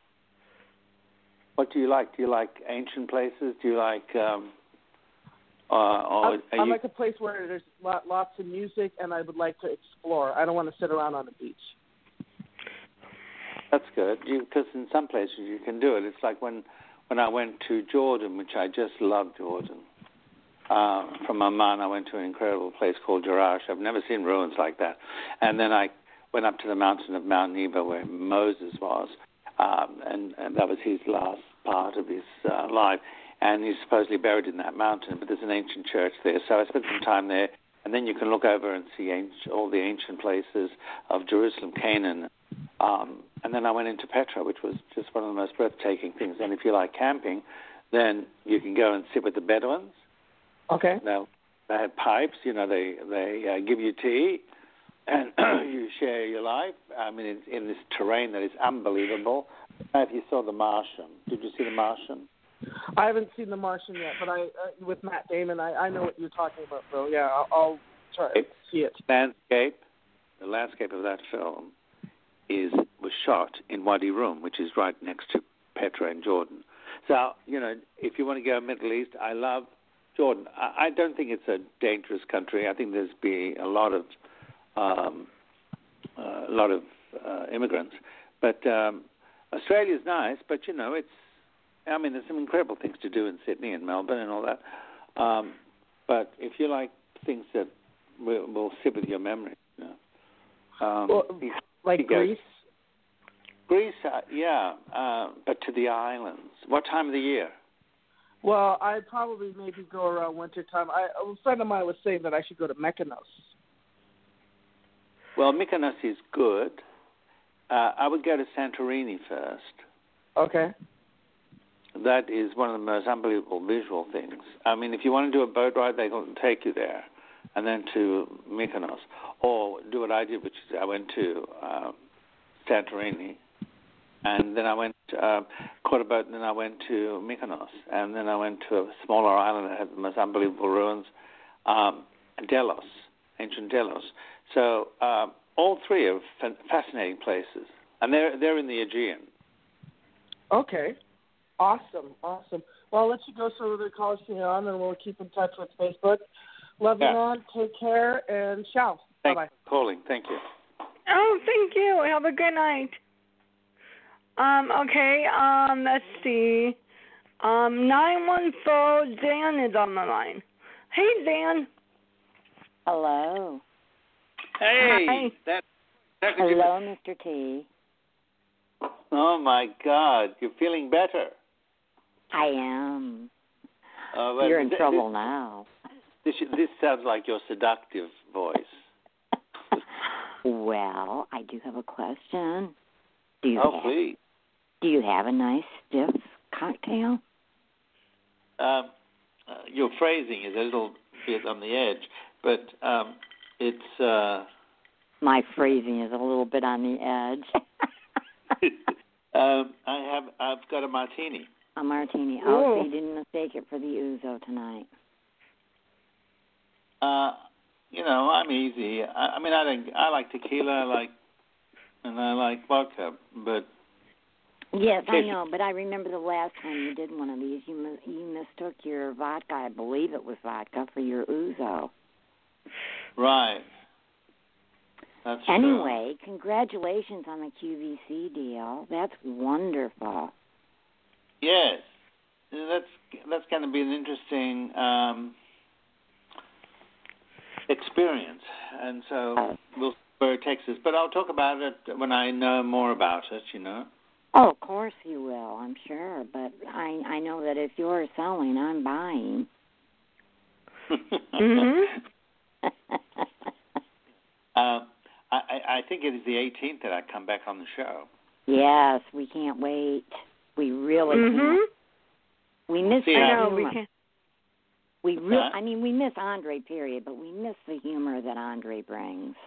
what do you like? Do you like ancient places? Do you like, um, uh, or I, are I you? like a place where there's lot, lots of music, and I would like to explore. I don't want to sit around on the beach. That's good. Because in some places you can do it. It's like when when I went to Jordan, which I just love Jordan. Uh, from Amman, I went to an incredible place called Jerash. I've never seen ruins like that. And then I went up to the mountain of Mount Nebo where Moses was, um, and, and that was his last part of his uh, life. And he's supposedly buried in that mountain, but there's an ancient church there. So I spent some time there, and then you can look over and see ancient, all the ancient places of Jerusalem, Canaan. Um, and then I went into Petra, which was just one of the most breathtaking things. And if you like camping, then you can go and sit with the Bedouins. Okay. Now, they have pipes, you know, they, they uh, give you tea, and you share your life. I mean, it's in this terrain that is unbelievable. I don't know if you saw The Martian. Did you see The Martian? I haven't seen The Martian yet, but I uh, with Matt Damon, I, I know what you're talking about, Phil. Yeah, I'll, I'll try to see it. Landscape, the landscape of that film is was shot in Wadi Rum, which is right next to Petra in Jordan. So, you know, if you want to go Middle East, I love Jordan. I, I don't think it's a dangerous country. I think there's be a lot of um, uh, a lot of uh, immigrants, but um, Australia's nice. But you know, it's I mean, there's some incredible things to do in Sydney and Melbourne and all that. Um, but if you like things that will, will sit with your memory, you know, um, Well, you- like you go- Greece. Greece, uh, yeah, uh, but to the islands. What time of the year? Well, I'd probably maybe go around winter time. I, a friend of mine was saying that I should go to Mykonos. Well, Mykonos is good. Uh, I would go to Santorini first. Okay. That is one of the most unbelievable visual things. I mean, if you want to do a boat ride, they will take you there, and then to Mykonos. Or do what I did, which is I went to uh, Santorini, and then I went, uh, caught a boat, and then I went to Mykonos. And then I went to a smaller island that had the most unbelievable ruins, um, Delos, ancient Delos. So uh, all three are fa- fascinating places. And they're, they're in the Aegean. Okay. Awesome, awesome. Well, I'll let you go so the calls can on, and we'll keep in touch with Facebook. Love you, Yeah. on. Take care, and ciao. Thanks Bye-bye. for calling. Thank you. Oh, thank you. Have a good night. Um, okay, um, let's see. Um, nine one four, Dan is on the line. Hey, Dan. Hello. Hey, Hi. that, that could you- Hello, Mister T. Oh my God, you're feeling better. I am. Uh, well, You're in th- trouble now. This, this this sounds like your seductive voice. Well, I do have a question. Do you Oh, have, please. Do you have a nice stiff cocktail? Um, uh, your phrasing is a little bit on the edge, but um, it's. Uh, My phrasing is a little bit on the edge. um, I have. I've got a martini. A martini. Oh, Ooh. so you didn't mistake it for the ouzo tonight. Uh, you know, I'm easy. I, I mean, I don't, I like tequila, I like, and I like vodka, but Yes, I Okay. know, but I remember the last time you did one of these, you mis- you mistook your vodka, I believe it was vodka, for your ouzo. right. That's true. Anyway, congratulations on the Q V C deal. That's wonderful. Yes, that's that's going to be an interesting um, experience, and so Uh, we'll see where it takes us. But I'll talk about it when I know more about it. You know. Oh, of course you will, I'm sure. But I I know that if you're selling, I'm buying. Mhm. um, I, I I think it is the eighteenth that I come back on the show. Yes, we can't wait. We really Mhm. can't. We miss See, the I know humor. we can. We re- Huh? I mean, we miss Andre, period, but we miss the humor that Andre brings.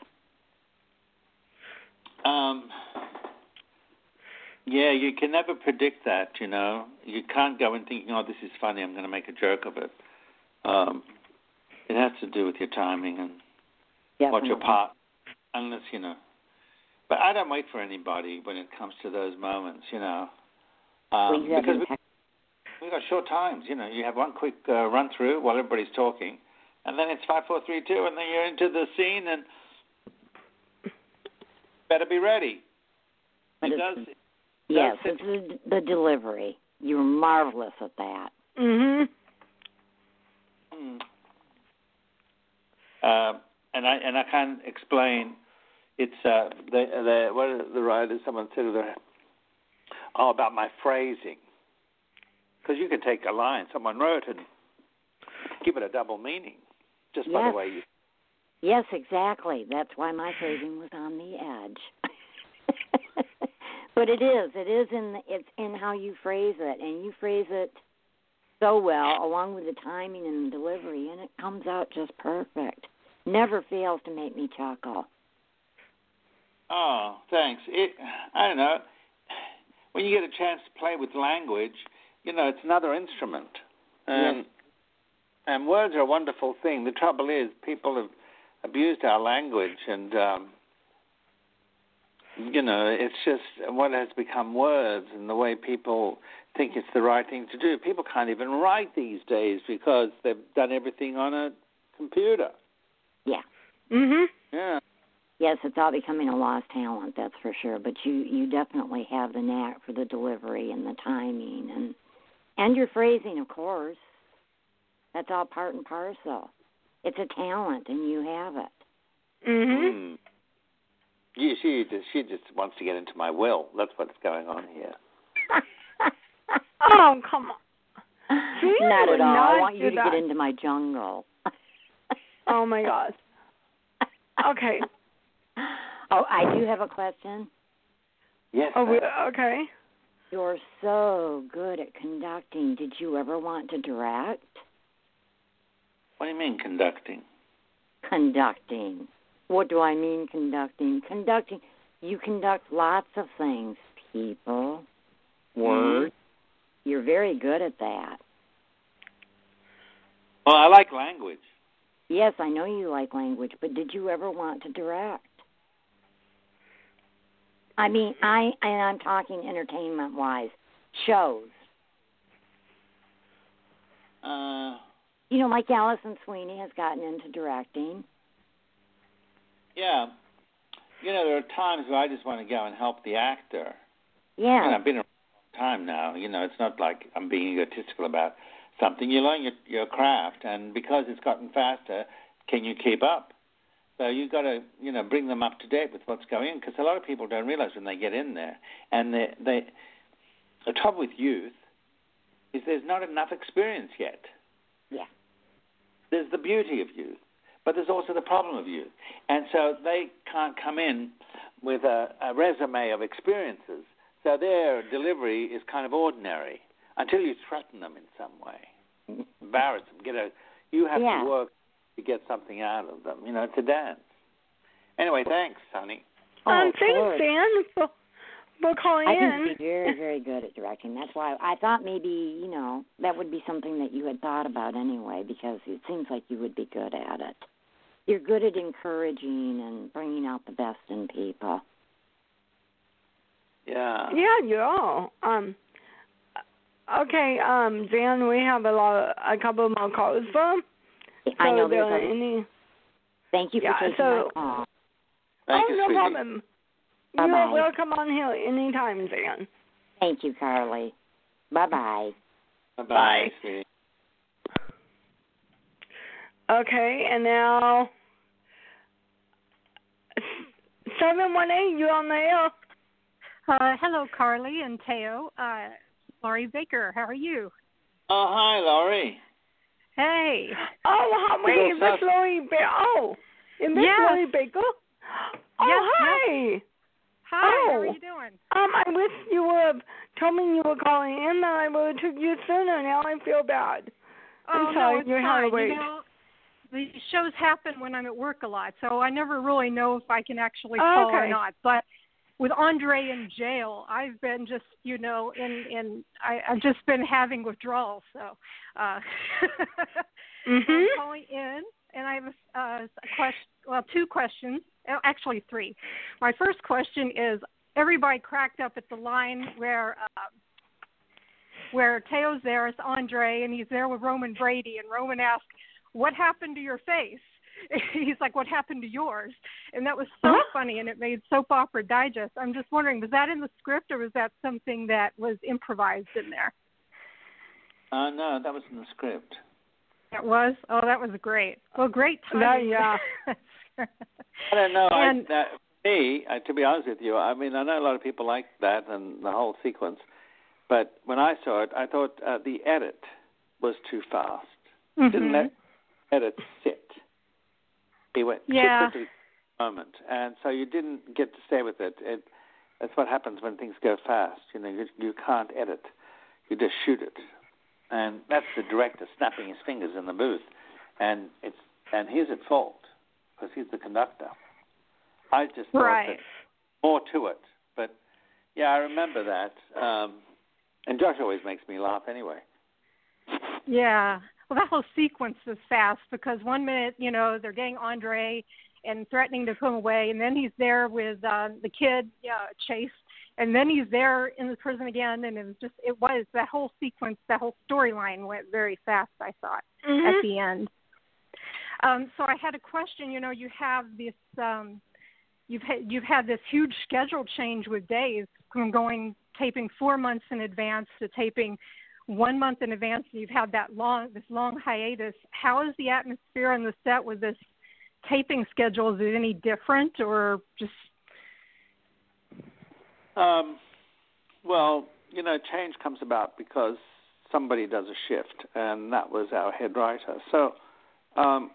Um, yeah, you can never predict that, you know. You can't go in thinking, oh, this is funny, I'm going to make a joke of it. Um, it has to do with your timing and what your Definitely. part, unless, you know. But I don't wait for anybody when it comes to those moments, you know. Um, Well, you have because we, integrity. we've got short times, you know. You have one quick uh, run through while everybody's talking, and then it's five, four, three, two, and then you're into the scene, and better be ready. But It it's- does. Yes, That's it's the, the delivery. You're marvelous at that. Mhm. Mm. Uh, and I and I can't explain. It's uh, the the what are the writers? Someone said the oh about my phrasing, because you can take a line someone wrote and give it a double meaning just by Yes. the way you. Yes, exactly. That's why my phrasing was on the edge. But it is. It is in the, it's in how you phrase it, and you phrase it so well, along with the timing and the delivery, and it comes out just perfect. Never fails to make me chuckle. Oh, thanks. It I don't know. When you get a chance to play with language, you know it's another instrument, and Yes. and words are a wonderful thing. The trouble is, people have abused our language, and um, you know, it's just what has become words and the way people think it's the right thing to do. People can't even write these days because they've done everything on a computer. Yeah. Mhm. Yeah. Yes, it's all becoming a lost talent, that's for sure. But you, you definitely have the knack for the delivery and the timing and and your phrasing, of course. That's all part and parcel. It's a talent, and you have it. Mhm. Mm. Yeah, she just she just wants to get into my will. That's what's going on here. Oh, come on. See, Not I at would all. I not want do you to that. get into my jungle. Oh my God. Okay. Oh, I do have a question. Yes. Oh, we, ma'am. okay. You're so good at conducting. Did you ever want to direct? What do you mean conducting? Conducting. What do I mean conducting? Conducting. You conduct lots of things. People, words. Mm-hmm. You're very good at that. Well, I like language. Yes, I know you like language, but did you ever want to direct? I mean, I and I'm talking entertainment-wise, shows, You know, like Allison Sweeney has gotten into directing. Yeah. You know, there are times where I just want to go and help the actor. Yeah. And I've been around a long time now. You know, it's not like I'm being egotistical about something. You learn your, your craft, and because it's gotten faster, can you keep up? So you've got to, you know, bring them up to date with what's going on, because a lot of people don't realize when they get in there. And they, they, the trouble with youth is there's not enough experience yet. Yeah. There's the beauty of youth, but there's also the problem of youth. And so they can't come in with a, a resume of experiences. So their delivery is kind of ordinary until you threaten them in some way, embarrass them. Get a, you have yeah. to work to get something out of them. You know, it's a dance. Anyway, thanks, Sonny. Um, Oh, thanks, course. Dan, for, for calling I in. think you'd be very, very good at directing. That's why I thought maybe, you know, that would be something that you had thought about anyway, because it seems like you would be good at it. You're good at encouraging and bringing out the best in people. Yeah. Yeah, you are. Um, okay, um, Dan, we have a lot, a couple more calls for. So I know there there's a, any. Thank you for Yeah, taking so, my call. Thank oh, you, no sweetie. problem. Bye-bye. You are welcome on here anytime, Dan. Thank you, Carly. Bye-bye. Bye-bye, Bye. sweetie. Okay, and now seven one eight, you on the air? Uh, hello, Carly and Teo. Uh, Laurie Baker, how are you? Oh, hi, Laurie. Hey. Oh, how, wait, Hello, is this Seth. Laurie Baker? Oh, is this Yes. Laurie Baker? Oh, Yes, hi. Hi, Oh. how are you doing? Um, I wish you would have told me you were calling in, then I would have took you sooner. Now I feel bad. Oh, I'm sorry, no, it's you had fine. to wait. You know, the shows happen when I'm at work a lot, so I never really know if I can actually Oh, call or okay. not. But with Andre in jail, I've been just, you know, in, in I, I've just been having withdrawals. So uh, Mhm. I'm calling in, and I have a, uh, a question, well, two questions, uh, actually three. My first question is, everybody cracked up at the line where uh, where Teo's there, it's Andre, and he's there with Roman Brady, and Roman asked, what happened to your face? He's like, what happened to yours? And that was so Huh? funny, and it made Soap Opera Digest. I'm just wondering, was that in the script, or was that something that was improvised in there? Uh, no, that was in the script. It was? Oh, that was great. Well, great That, timing. yeah. I don't know. And- I, that, me, uh, to be honest with you, I mean, I know a lot of people like that and the whole sequence, but when I saw it, I thought uh, the edit was too fast. Mhm. Didn't let edit sit. He went Yeah. too quickly for a moment, and so you didn't get to stay with it. it. That's what happens when things go fast. You know, you, you can't edit. You just shoot it, and that's the director snapping his fingers in the booth, and it's and he's at fault because he's the conductor. I just thought Right. that more to it, but yeah, I remember that. Um, and Josh always makes me laugh anyway. Yeah. Well, that whole sequence was fast because one minute, you know, they're getting Andre and threatening to put him away, and then he's there with uh, the kid, yeah, Chase, and then he's there in the prison again, and it was just, it was, that whole sequence, that whole storyline went very fast, I thought, Mhm. at the end. Um, so I had a question. You know, you have this, um, you've had, you've had this huge schedule change with days from going taping four months in advance to taping one month in advance, and you've had that long, this long hiatus. How is the atmosphere on the set with this taping schedule? Is it any different, or just? Um, well, you know, change comes about because somebody does a shift, and that was our head writer. So, um,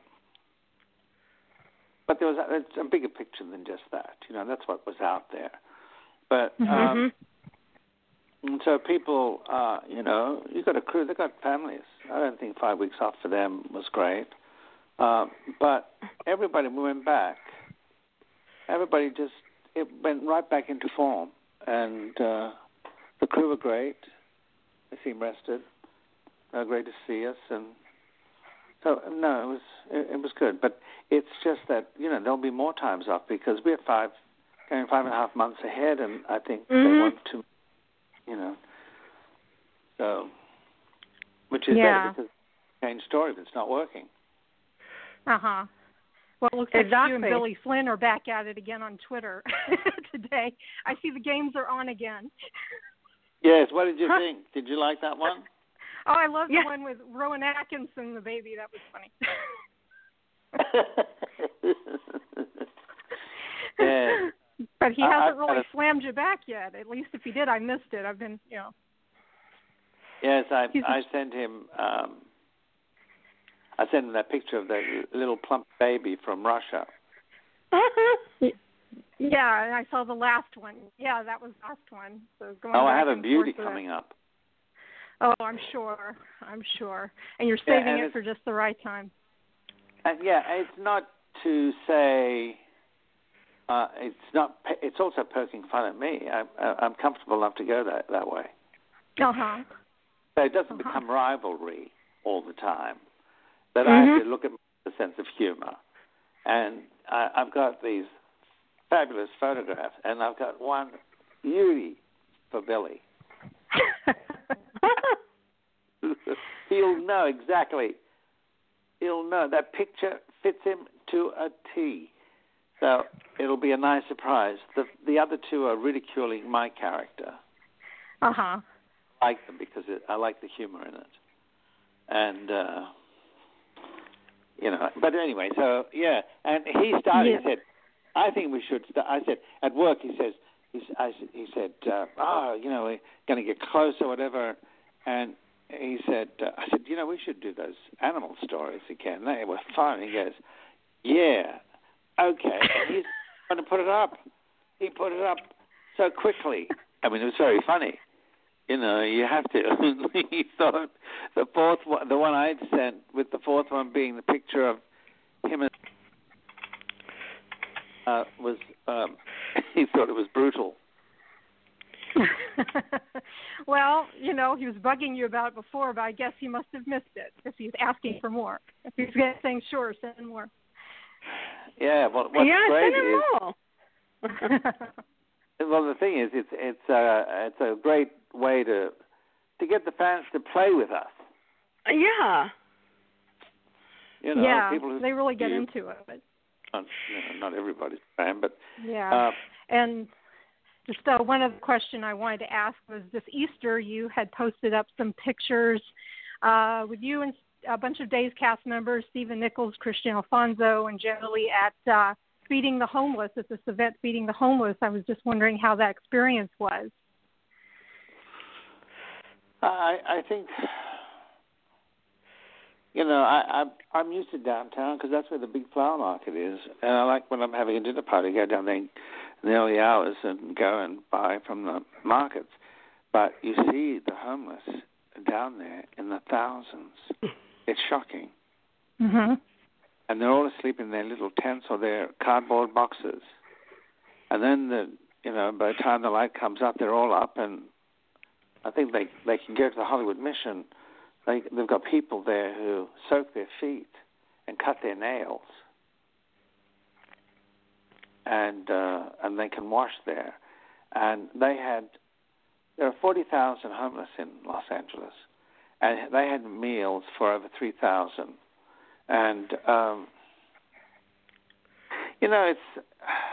but there was a, it's a bigger picture than just that. You know, that's what was out there. But um, Mhm. and so people, uh, you know, you got a crew, they got families. I don't think five weeks off for them was great. Uh, but everybody, we went back. Everybody just, it went right back into form. And uh, the crew were great. They seemed rested. They were great to see us. And so, no, it was it, it was good. But it's just that, you know, there'll be more times off because we're five, going five and a half months ahead, and I think they Mhm. want to, you know, so, which is Yeah. better because change story if it's not working. Uh huh. Well, it looks exactly. like you and Billy Flynn are back at it again on Twitter today. I see the games are on again. Yes. What did you think? Did you like that one? Oh, I love yeah. the one with Rowan Atkinson, the baby. That was funny. Yeah. But he I, hasn't I, really I, slammed you back yet. At least if he did, I missed it. I've been, you know. Yes, I He's I sent him. Um, I sent him that picture of that little plump baby from Russia. Yeah, and I saw the last one. Yeah, that was the last one. So going Oh, back I have a and beauty forth coming up. Oh, I'm sure. I'm sure. And you're Yeah, saving and it for just the right time. And yeah, it's not to say. Uh, it's not. It's also poking fun at me. I, I, I'm comfortable enough to go that that way. Uh huh. So it doesn't uh-huh. become rivalry all the time. That mm-hmm. I have to look at the sense of humor, and I, I've got these fabulous photographs, and I've got one beauty for Billy. He'll know exactly. He'll know that picture fits him to a T. So it'll be a nice surprise. The the other two are ridiculing my character. Uh huh. I like them because it, I like the humor in it, and uh, you know. But anyway, so yeah, and he started. Yeah. He said, "I think we should." Start. I said at work. He says, "He, I, he said, uh, oh, you know, we're going to get close or whatever," and he said, uh, "I said, you know, we should do those animal stories again. They were fun." He goes, "Yeah, okay." And he's going to put it up. He put it up so quickly. I mean, it was very funny. You know, you have to. He thought the fourth one, the one I'd sent, with the fourth one being the picture of him, and, uh, was. Um, he thought it was brutal. Well, you know, he was bugging you about it before, but I guess he must have missed it if he's asking for more. If he's saying, "Sure, send more." Yeah. Well, what's yeah, great send him is. more. Well, the thing is, it's it's uh, it's a great way to to get the fans to play with us. Yeah. You know, yeah, people who they really get you, into it. But not, you know, not everybody's a fan, but yeah. Uh, and just uh, one other question I wanted to ask was this Easter you had posted up some pictures uh, with you and a bunch of Days cast members, Stephen Nichols, Christian Alfonso, and generally at uh, Feeding the Homeless, at this event, Feeding the Homeless. I was just wondering how that experience was. I, I think, you know, I, I, I'm used to downtown because that's where the big flower market is. And I like when I'm having a dinner party, go down there in the early hours and go and buy from the markets. But you see the homeless down there in the thousands. It's shocking. Mm-hmm. And they're all asleep in their little tents or their cardboard boxes. And then, the, you know, by the time the light comes up, they're all up. And I think they, they can go to the Hollywood Mission. They, they've got people there who soak their feet and cut their nails. And uh, and they can wash there. And they had, there are forty thousand homeless in Los Angeles. And they had meals for over three thousand. And, um, you know, it's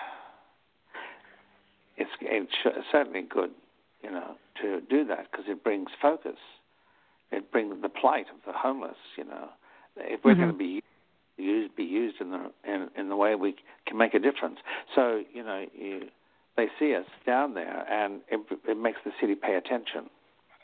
it's, it's certainly good, you know, to do that because it brings focus. It brings the plight of the homeless, you know. If we're mm-hmm. going to be used, be used in the in, in the way we can make a difference. So, you know, you, they see us down there, and it, it makes the city pay attention.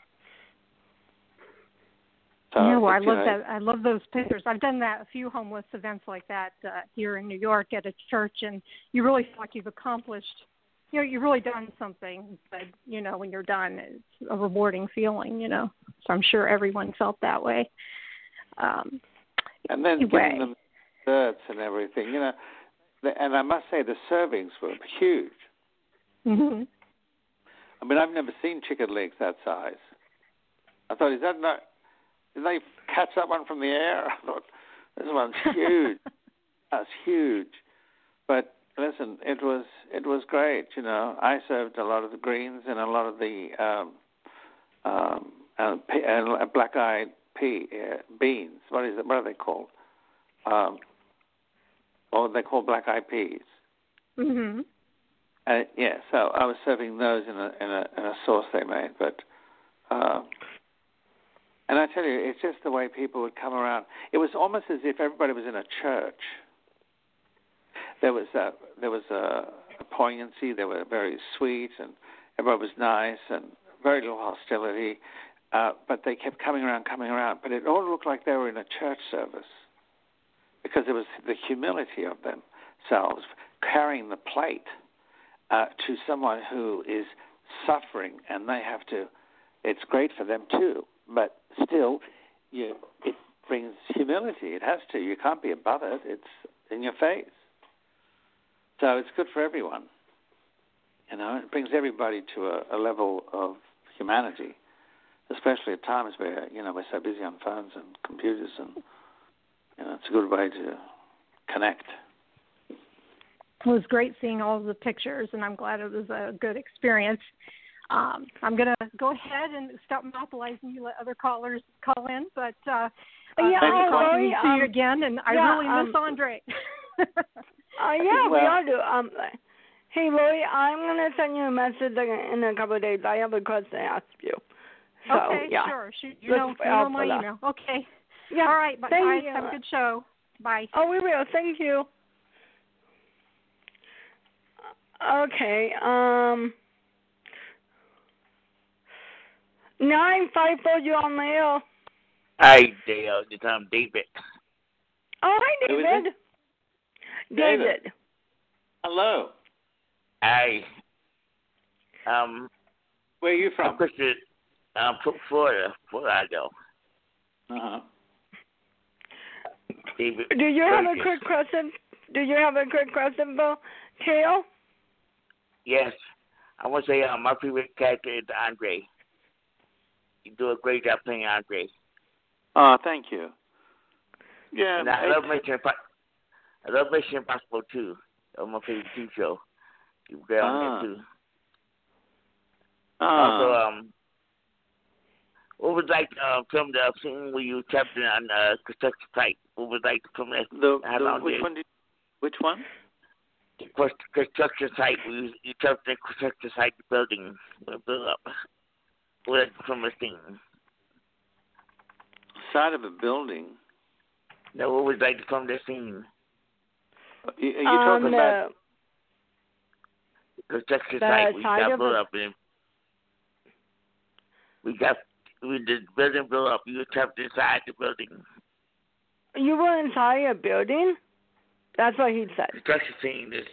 So yeah, well, I love know, that. I love those pictures. I've done that a few homeless events like that uh, here in New York at a church, and you really feel like you've accomplished. You know, you've really done something. But you know, when you're done, it's a rewarding feeling. You know, so I'm sure everyone felt that way. Um, and then anyway. giving them desserts and everything. You know, the, and I must say the servings were huge. Mm-hmm. I mean, I've never seen chicken legs that size. I thought, is that not? Did they catch that one from the air? I thought, this one's huge. That's huge. But listen, it was it was great. You know, I served a lot of the greens and a lot of the um, um, and, and black-eyed pea uh, beans. What is it? What are they called? Um, or they're called black eyed peas. Mhm. Uh, yeah, so I was serving those in a in a, in a sauce they made, but uh, and I tell you, it's just the way people would come around. It was almost as if everybody was in a church. There was a, there was a, a poignancy. They were very sweet, and everybody was nice, and very little hostility. Uh, but they kept coming around, coming around. But it all looked like they were in a church service because it was the humility of themselves carrying the plate uh, to someone who is suffering, and they have to. It's great for them too, but still, you, it brings humility. It has to. You can't be above it. It's in your face. So it's good for everyone. You know, it brings everybody to a, a level of humanity, especially at times where, you know, we're so busy on phones and computers, and, you know, it's a good way to connect. It was great seeing all of the pictures, and I'm glad it was a good experience. Um, I'm going to go ahead and stop monopolizing you, let other callers call in, but uh, yeah, I'm talking to um, you again, and I yeah, really miss um, Andre. Uh, yeah, well, we all do. Um, hey, Lori, I'm going to send you a message in a couple of days. I have a question to ask you. So, okay, yeah. sure. Shoot, you Look know, you out know my for that. email. Okay. Yeah. All right, bye. Thank Bye. you. Have a good show. Bye. Oh, we will. Thank you. Okay. Um, nine five four, you're on mail. Hi, Dale. This is David. Oh, hi, Who is David. David. David. Hello. Hi. Um, Where are you from? I'm Christian. Um, from Florida, Florida. Uh-huh. David. Do you have a Burgess. quick question? Do you have a quick question for Tail? Yes. I want to say um, my favorite character is Andre. You do a great job playing Andre. Oh, thank you. Yeah, And I it- love Mission Impossible. I love Mission Impossible too. That was my favorite T V show. You were on Ah. there too. Ah. Also, um, what was like uh, from the scene where you trapped in on the construction site? What was like from that? the, how the, long which did- one did, which one? The first construction site where you, you trapped the construction site building uh, build up. What was from the scene? Side of a building. No, what was like from the scene? You, are you um, talking the, about? Construction the site we side got of built a- up in. We got we the building built up. You were trapped inside the building. You were inside a building? That's what he said. Construction scene is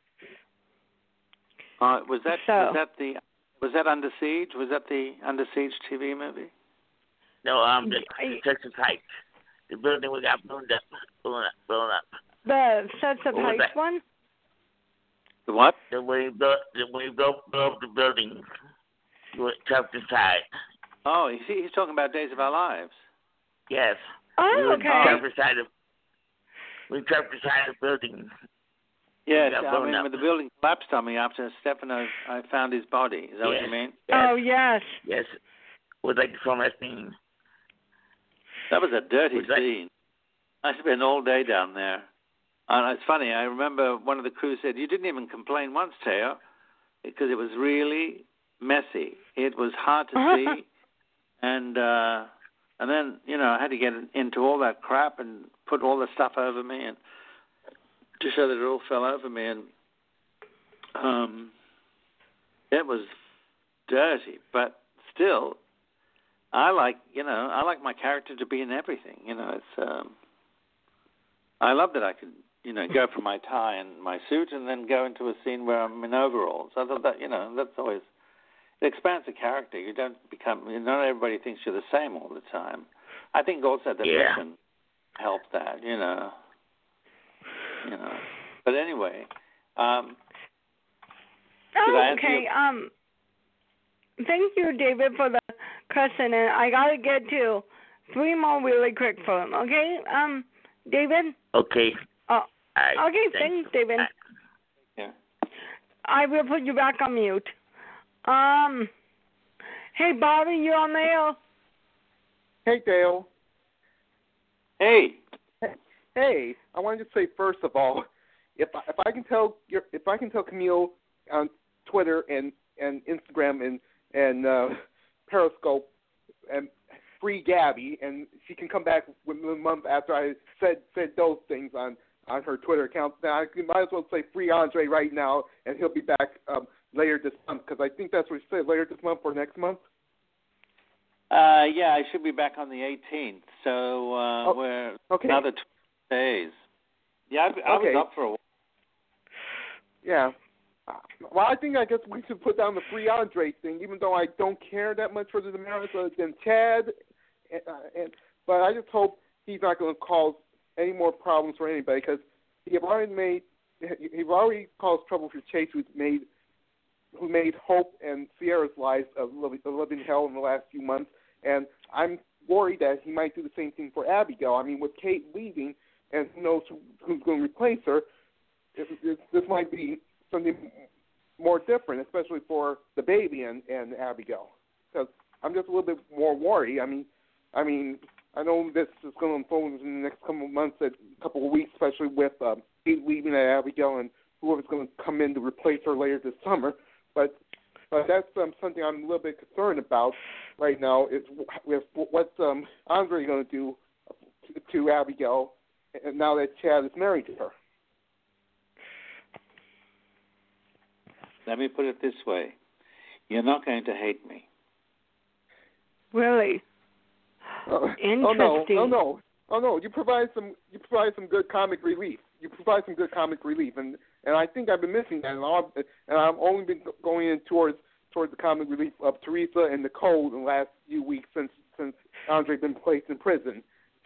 Uh, was that So- was that the was that Under Siege? Was that the Under Siege T V movie? no um the I- construction site. The building we got blown up, blown up, blown up. The Sets of What was Heights that? one? The what? The way you built, the way you built, built up the building, you were trapped inside. Oh, you see, he's talking about Days of Our Lives. Yes. we Oh, were okay. trapped inside of. We were trapped inside the building. Yes, got I blown mean, up. when the building collapsed on me after Stefano, I found his body. Is that what Yes. you mean? Yes. Oh, yes. Yes. Was like from that scene. That was a dirty Was that- scene. I spent all day down there. And it's funny, I remember one of the crew said, you didn't even complain once, Teo, because it was really messy. It was hard to see. And uh, and then, you know, I had to get into all that crap and put all the stuff over me and to show that it all fell over me. And um, it was dirty. But still, I like, you know, I like my character to be in everything. You know, it's... Um, I love that I could, you know, go from my tie and my suit and then go into a scene where I'm in overalls. I thought that, you know, that's always, it expands the character. You don't become, you know, not everybody thinks you're the same all the time. I think also the Yeah. mission helped that, you know. You know. But anyway, um, Did I Oh, answer okay. your- Um, thank you, David, for the question. And I got to get to three more really quick for him, okay? Um, David? Okay. Oh, Alright, okay, thanks. thanks, David. Alright. yeah. I will put you back on mute. Um, hey, Bobby, you on mail? Hey, Dale. Hey. Hey, I wanted to say first of all, if I, if I can tell your, if I can tell Camille on Twitter and, and Instagram and and uh, Periscope and free Gabby, and she can come back within a month after I said said those things on, on her Twitter account. Now I might as well say free Andre right now, and he'll be back um, later this month because I think that's what he said, later this month or next month. Uh, yeah, I should be back on the eighteenth. So uh, oh, we're okay. another two days. Yeah, I, I okay. was up for a while. Yeah. Well, I think I guess we should put down the free Andre thing, even though I don't care that much for the America than Chad. And, uh, and but I just hope he's not going to cause any more problems for anybody because he already made he already caused trouble for Chase, who's made who made Hope and Sierra's lives a living, a living hell in the last few months, and I'm worried that he might do the same thing for Abigail. I mean, with Kate leaving, and who knows who, who's going to replace her, it, it, this might be something more different, especially for the baby and, and Abigail. Because I'm just a little bit more worried. I mean, I mean, I know this is going to unfold in the next couple of months, a couple of weeks, especially with um, Kate leaving and Abigail and whoever's going to come in to replace her later this summer. But but that's um, something I'm a little bit concerned about right now. Is with what's um, Andre going to do to, to Abigail now that Chad is married to her? Let me put it this way: you're not going to hate me. Really? Uh, Interesting. Oh no! Oh no! Oh no! You provide some. You provide some good comic relief. You provide some good comic relief, and, and I think I've been missing that, and, all, and I've only been going in towards towards the comic relief of Teresa and Nicole in the last few weeks since since Andre's been placed in prison.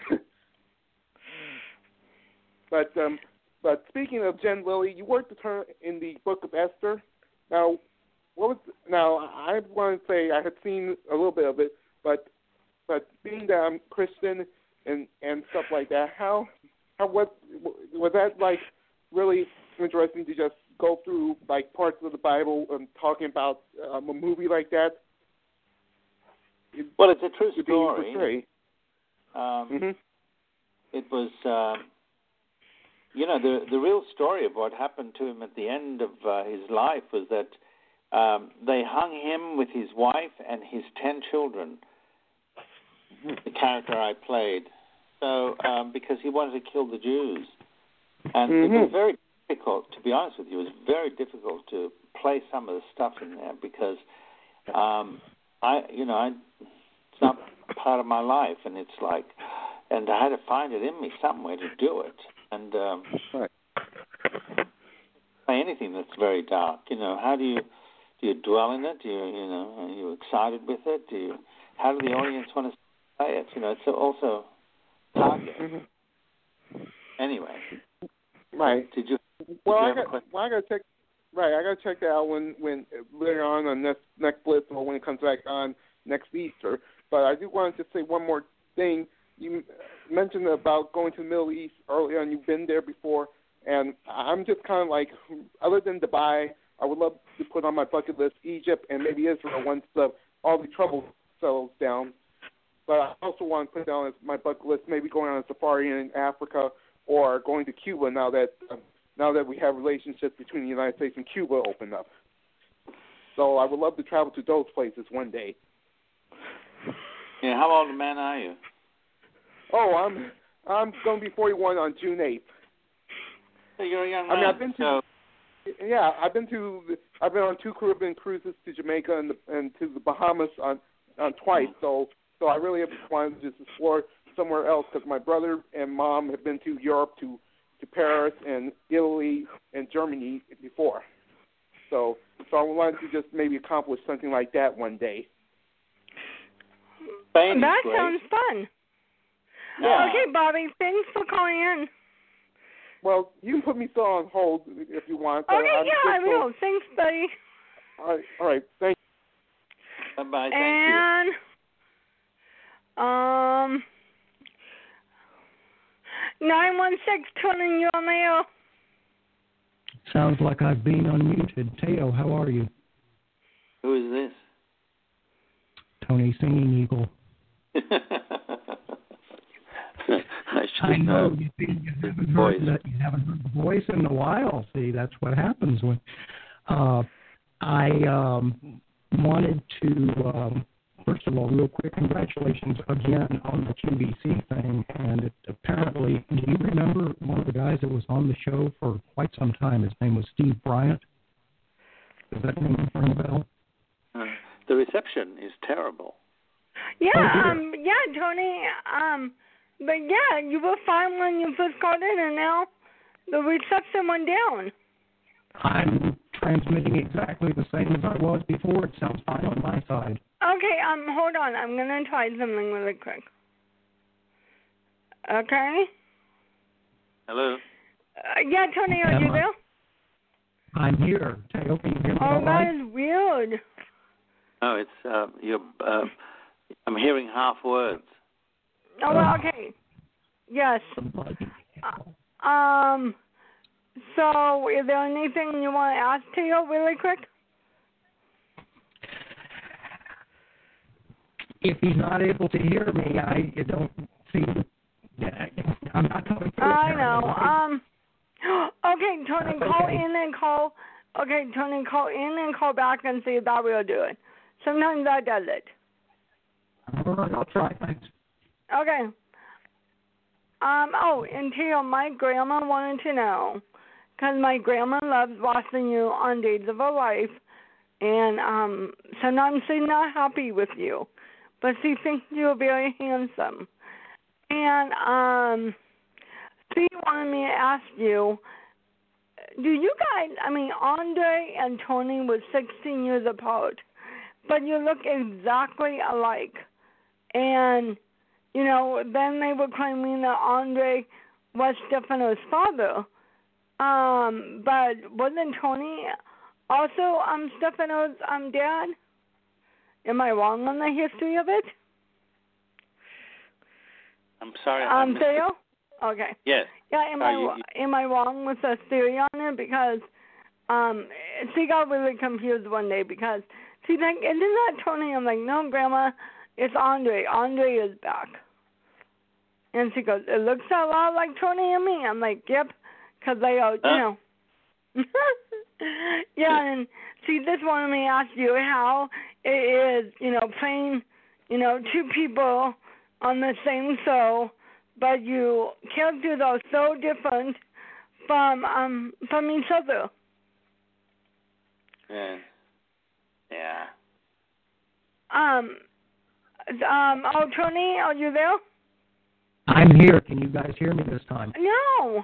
but um, but speaking of Jen Lilly, you worked with her in the Book of Esther. Now, what was now? I want to say I had seen a little bit of it, but but being that I'm Christian and and stuff like that, how how what was that like really interesting to just go through like parts of the Bible and talking about um, a movie like that? Well, it's a true story. Um, mm-hmm. It was, uh, you know, the the real story of what happened to him at the end of uh, his life was that um, they hung him with his wife and his ten children. The character I played, so um, because he wanted to kill the Jews, and mm-hmm. it was very difficult. To be honest with you, it was very difficult to play some of the stuff in there because um, I, you know, I, it's not part of my life, and it's like, and I had to find it in me somewhere to do it, and um, right. play anything that's very dark. You know, how do you do you dwell in it? Do you, you know, are you excited with it? Do you? How do the audience want to play it? You know, it's also target. Mm-hmm. Anyway, right? Did you? Did well, you I got. Well, I got to check. Right, I got to check that out when when later on on next Netflix or when it comes back on next Easter. But I do want to just say one more thing. You mentioned about going to the Middle East earlier, and you've been there before. And I'm just kind of like, other than Dubai, I would love to put on my bucket list Egypt and maybe Israel once the, all the trouble settles down. But I also want to put down as my bucket list maybe going on a safari in Africa or going to Cuba now that uh, now that we have relationships between the United States and Cuba open up. So I would love to travel to those places one day. Yeah, how old a man are you? Oh, I'm I'm going to be forty-one on June eighth. So you're a young man. I mean, I've been to so... yeah, I've been to I've been on two Caribbean cruises to Jamaica and, the, and to the Bahamas on on twice. So so I really have wanted to just explore somewhere else because my brother and mom have been to Europe to to Paris and Italy and Germany before. So so I wanted to just maybe accomplish something like that one day. Spain that is great. sounds fun. Yeah. Okay, Bobby, thanks for calling in. Well, you can put me still on hold if you want. Okay, I'm yeah, I so... will. Thanks, buddy. All right, all right. Thank you. Bye-bye. Thank and, you. um, nine one six, turning you on the air. Sounds like I've been unmuted. Teo, how are you? Who is this? Tony Singing Eagle. I I with know. no You see, you haven't voice. heard that. You haven't heard the voice in a while. See, that's what happens when. Uh, I um, wanted to. Um, First of all, real quick, congratulations again on the Q V C thing. And it, apparently, do you remember one of the guys that was on the show for quite some time? His name was Steve Bryant. Does that name ring a bell? Uh, the reception is terrible. Yeah, Oh, um, yeah, Tony. Um, but yeah, you were fine when you first got in, and now the reception went down. I'm transmitting exactly the same as I was before. It sounds fine on my side. Okay, um, hold on. I'm gonna try something really quick. Okay. Hello. Uh, yeah, Tony, are Am you I- there? I'm here. Teo, can you hear me Oh, all that right? is weird. Oh, it's uh, you're. Uh, I'm hearing half words. Oh, well, okay. Yes. Uh, um. So, is there anything you want to ask Teo really quick? If he's not able to hear me, I don't see. I'm not coming through. I know. Um. Okay, Tony, call Okay. in and call. Okay, Tony, call in and call back and see if that will do it. Sometimes that does it. All right, I'll try. Thanks. Okay. Um. Oh, and Teo, my grandma wanted to know, because my grandma loves watching you on Days of Her Life, and um, sometimes she's not happy with you, but she thinks you're very handsome. And um, she wanted me to ask you, do you guys, I mean, Andre and Tony were sixteen years apart, but you look exactly alike. And, you know, then they were claiming that Andre was Stefano's father. Um, but wasn't Tony also um Stefano's um dad? Am I wrong on the history of it? I'm sorry. I Um, missed Theo? it. Okay. Yes. Yeah, am Uh, I you- you- am I wrong with the theory on it? Because um, she got really confused one day because she's like, "Isn't that Tony?" I'm like, "No, Grandma, it's Andre. Andre is back." And she goes, "It looks a lot like Tony and me." I'm like, "Yep," because they are, you Huh? know. Yeah, and she just wanted me to ask you how it is, you know, playing, you know, two people on the same show, but you characters are so different from um from each other. Yeah. Yeah. Um, um. Oh, Tony, are you there? I'm here. Can you guys hear me this time? No.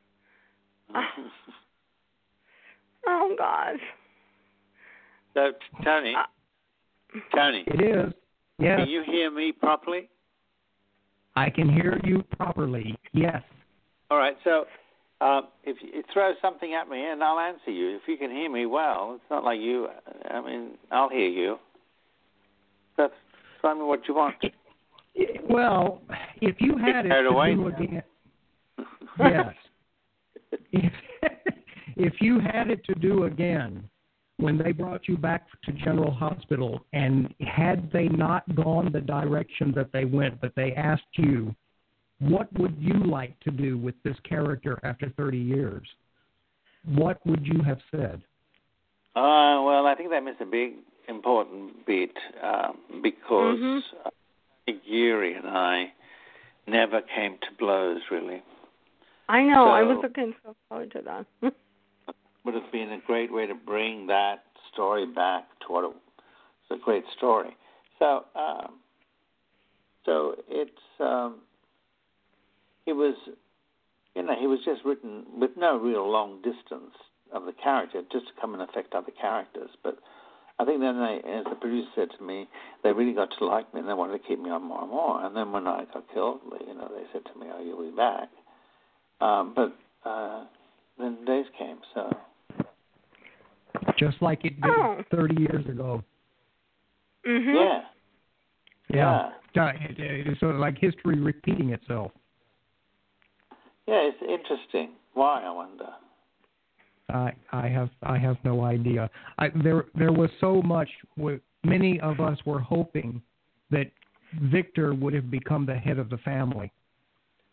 Oh gosh. So, Tony, Uh, Tony, It is. Yes. can you hear me properly? I can hear you properly. Yes. All right. So, um, if you throw something at me and I'll answer you. If you can hear me well, it's not like you. I mean, I'll hear you. That's tell me what you want. Well, if you had it Carried to away? do again, yes. If, if you had it to do again, when they brought you back to General Hospital, and had they not gone the direction that they went, but they asked you, what would you like to do with this character after thirty years? What would you have said? Uh, well, I think that missed a big, important bit um, because Mhm. uh, Yuri and I never came to blows, really. I know. So, I was looking so forward to that. would have been a great way to bring that story back to what it was a great story. So, um, so it's um, it was, you know, he was just written with no real long distance of the character, just to come and affect other characters. But I think then they, as the producer said to me, they really got to like me and they wanted to keep me on more and more. And then when I got killed, you know, they said to me, "Oh, you'll be back." Um, but uh, then days came, so. Just like it did Oh. thirty years ago. Mhm. Yeah. Yeah. Yeah. It, it, it's sort of like history repeating itself. Yeah, it's interesting. Why, I wonder? I I have I have no idea. I, there there was so much. Many of us were hoping that Victor would have become the head of the family.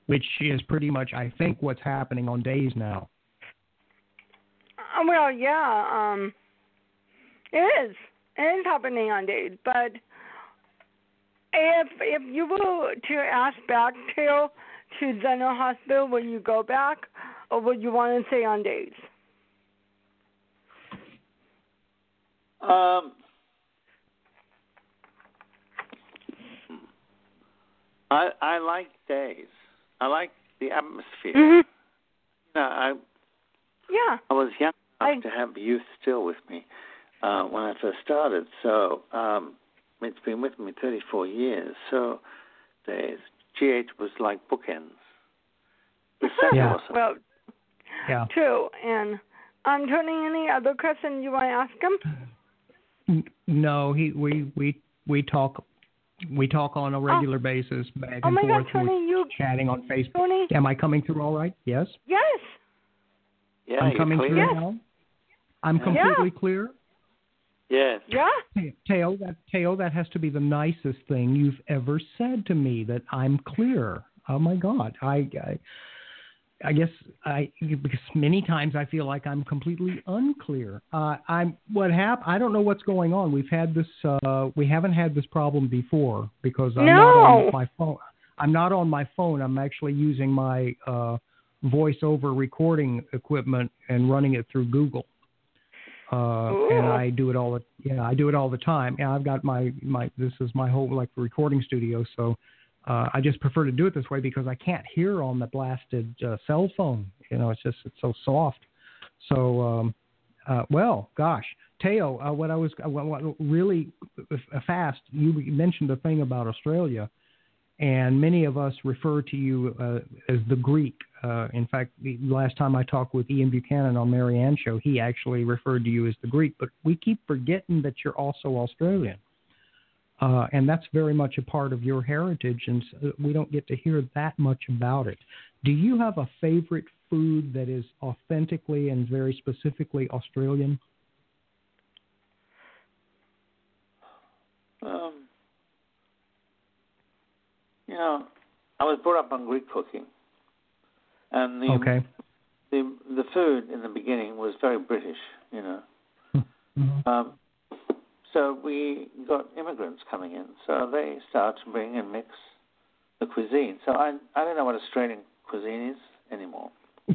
which is pretty much, I think, what's happening on Days now. Uh, well, yeah, um, it is. It is happening on Days, but if if you were to ask back to to General Hospital, will you go back, or would you want to stay on Days? Um, I I like Days. I like the atmosphere. Mm-hmm. No, I yeah. I was young enough I, to have youth still with me uh, when I first started, so um, it's been with me thirty-four years. So Days G H was like bookends. The yeah. awesome. Well, yeah. True. And um, Tony, any other questions you want to ask him? No, he we we we talk we talk on a regular oh. basis back oh and my forth. God, Tony, you chatting on Facebook. Tony? Am I coming through all right? Yes. Yes. Yeah, I'm coming clear. through yes. now. I'm completely yeah. clear. Yes. Yeah. Teo, that Teo, that has to be the nicest thing you've ever said to me. That I'm clear. Oh my God, I. I I guess I because many times I feel like I'm completely unclear. Uh, I'm what hap- I don't know what's going on. We've had this. Uh, we haven't had this problem before because I'm no. not on my phone. I'm not on my phone. I'm actually using my uh, voice-over recording equipment and running it through Google. Uh, and I do it all. The, yeah, I do it all the time. And I've got my my. This is my whole like recording studio. So. Uh, I just prefer to do it this way because I can't hear on the blasted uh, cell phone. You know, it's just it's so soft. So, um, uh, well, gosh, Teo, uh, what I was uh, what really fast, you mentioned a thing about Australia, and many of us refer to you uh, as the Greek. Uh, in fact, the last time I talked with Ian Buchanan on Marianne Show, he actually referred to you as the Greek. But we keep forgetting that you're also Australian. Uh, and that's very much a part of your heritage, and we don't get to hear that much about it. Do you have a favorite food that is authentically and very specifically Australian? Um, you know, I was brought up on Greek cooking, and the okay. the the food in the beginning was very British. You know. Mm-hmm. Um, So we got immigrants coming in, so they start to bring and mix the cuisine. So I I don't know what Australian cuisine is anymore.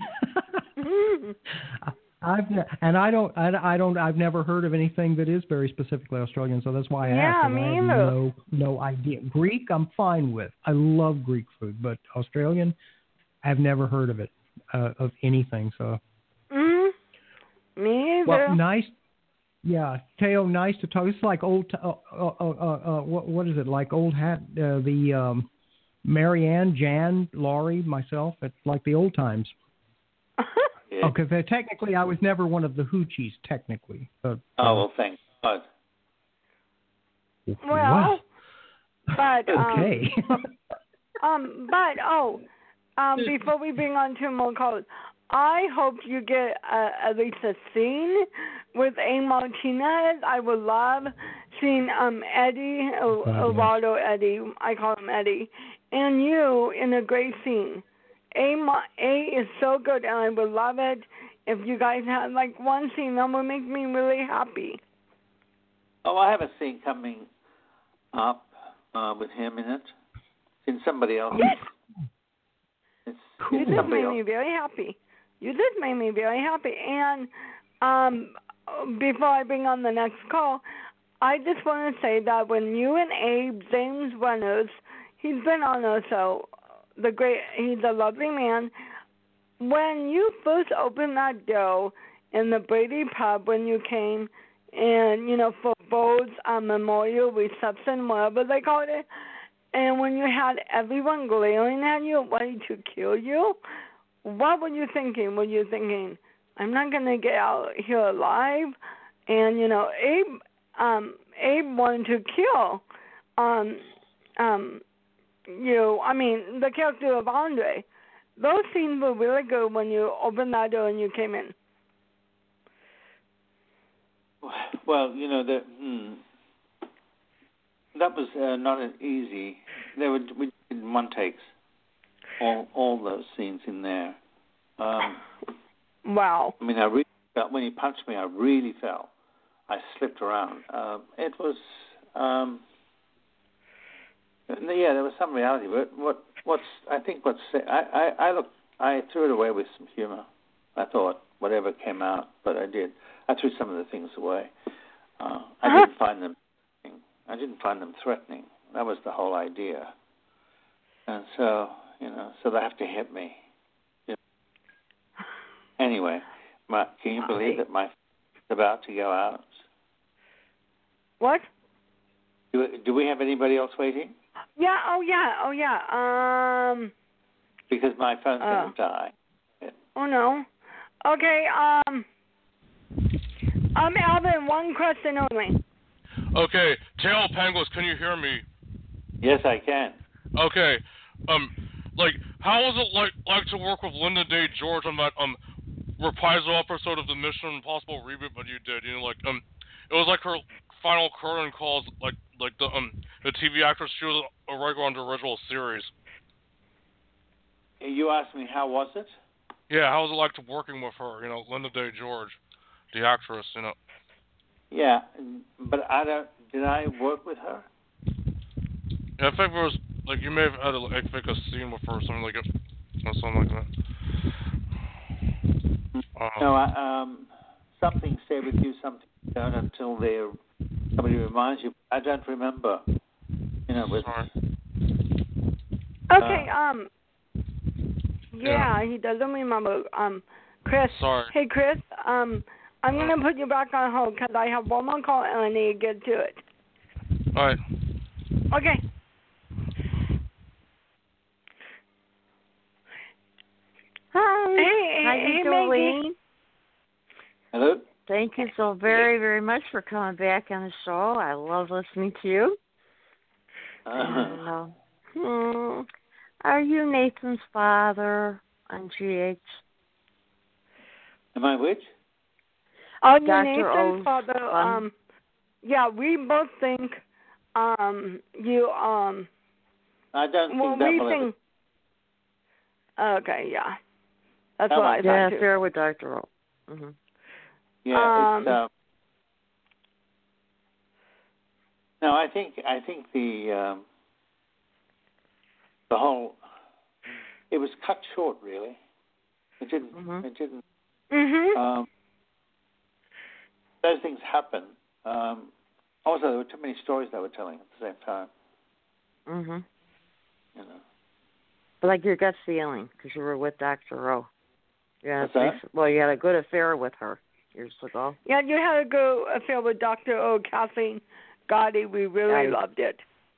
I've and I don't I, I don't I've never heard of anything that is very specifically Australian, so that's why I yeah, asked. Me I have either. no no idea. Greek I'm fine with. I love Greek food, but Australian I've never heard of it uh, of anything. So. Mm. Me either. Well, nice. Yeah, Teo, nice to talk. It's like old, uh, uh, uh, uh, what, what is it, like old hat, uh, the um, Marianne, Jan, Laurie, myself, it's like the old times. Yeah. Okay, oh, technically I was never one of the hoochies, technically. But, uh, oh, well, thank God. Well, wow. but, um, okay. um, but, oh, um, before we bring on two more calls, I hope you get uh, at least a scene with A. Martinez. I would love seeing um, Eddie, Eduardo Eddie, I call him Eddie, and you in a great scene. A. A is so good, and I would love it if you guys had like one scene that would make me really happy. Oh, I have a scene coming up uh, with him in it. In somebody else. Yes. It's, Cool. it's You just made else. me very happy. You just made me very happy. And um, before I bring on the next call, I just want to say that when you and Abe, James Reynolds, he's been on our show, the great, he's a lovely man. When you first opened that door in the Brady pub when you came, and, you know, for Bo's um, memorial reception, whatever they called it, and when you had everyone glaring at you, ready to kill you, what were you thinking? Were you thinking, I'm not going to get out here alive? And, you know, Abe um, Abe wanted to kill um, um, you. I mean, the character of Andre. Those scenes were really good when you opened that door and you came in. Well, you know, the, hmm, that was uh, not an easy. They were we did one takes. all all those scenes in there. Um, wow. I mean, I really felt when he punched me. I really fell. I slipped around. Uh, it was, um, yeah, there was some reality. But what, what's, I think what's, I, I, I look, I threw it away with some humor. I thought whatever came out, but I did. I threw some of the things away. Uh, I Uh-huh. didn't find them. I didn't find them threatening. That was the whole idea. And so, you know, so they have to hit me. You know. Anyway, my, can you believe that my about to go out? What? Do, do we have anybody else waiting? Yeah. Oh yeah. Oh yeah. Um. Because my phone's Uh, going to die. Oh no. Okay. Um. Um, Alvin, one question only. Okay, Tail Pangos, can you hear me? Yes, I can. Okay. Um, like, how was it like like to work with Linda Day George on that um reprisal episode of the Mission Impossible reboot that you did? You know, like um, it was like her final curtain calls, like like the um the T V actress. She was a regular on the original series. You asked me how was it? Yeah, how was it like to working with her? You know, Linda Day George, the actress. You know. Yeah, but I don't. Did I work with her? Yeah, I think it was like you may have had a, like, like a scene with her or something like it, or something like that. Um, No, I, um, something stay with you, something don't until they somebody reminds you. I don't remember. You know, with. Sorry. Okay. Um. Yeah, Yeah. he doesn't remember. Um, Chris. Sorry. Hey, Chris. Um, I'm gonna put you back on hold because I have one more call and I need to get to it. All right. Okay. Hi. Hey, How hey, you hey, doing? Maggie. Hello. Thank you so very, very much for coming back on the show. I love listening to you. Uh-huh. And, uh, hmm, are you Nathan's father on G H? Am I which? Oh, Doctor Nathan's O's father. son. Um, yeah, we both think. Um, you. Um. I don't Well, think that we will ever. think. Okay, yeah. That's That what I was- Yeah, thought too. fair with Doctor O. Mm-hmm. Yeah, it's, Um, uh, no, I think I think the um, the whole it was cut short. Really, it didn't. Mhm. It didn't. Mhm. Um, those things happen. Um, also, there were too many stories they were telling at the same time. Mhm. You know. But like your gut feeling, because you were with Doctor O. Yeah. What's that? Well, you had a good affair with her years ago. Yeah, you had a good affair with Doctor O, Kathleen Gotti. We really I- loved it.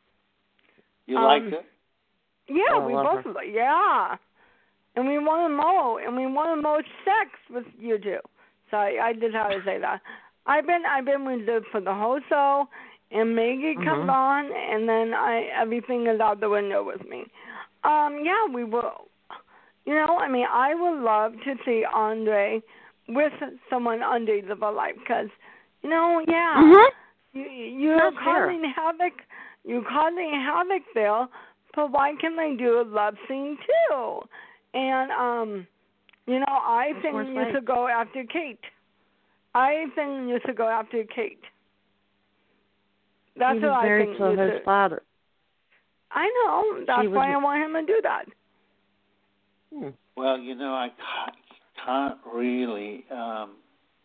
You Um, liked it? Yeah, Oh, I we love both. li- Yeah, and we wanted more, and we wanted more sex with you two. Sorry, I just had to say that. I've been I've been with Liv for the whole show, and Maggie comes Mhm. on, and then I everything is out the window with me. Um, yeah, we will. You know, I mean, I would love to see Andre with someone on Days of Our Life, because, you know, yeah, Mhm. you, you're That's fair. causing havoc. You're causing havoc there, but why can't they do a love scene too? And um, you know, I That's think more you safe. should go after Kate. I think you should go after Kate. That's he was what I married think to you his should. father. I know. That's was- why I want him to do that. Hmm. Well, you know, I can't, can't really um,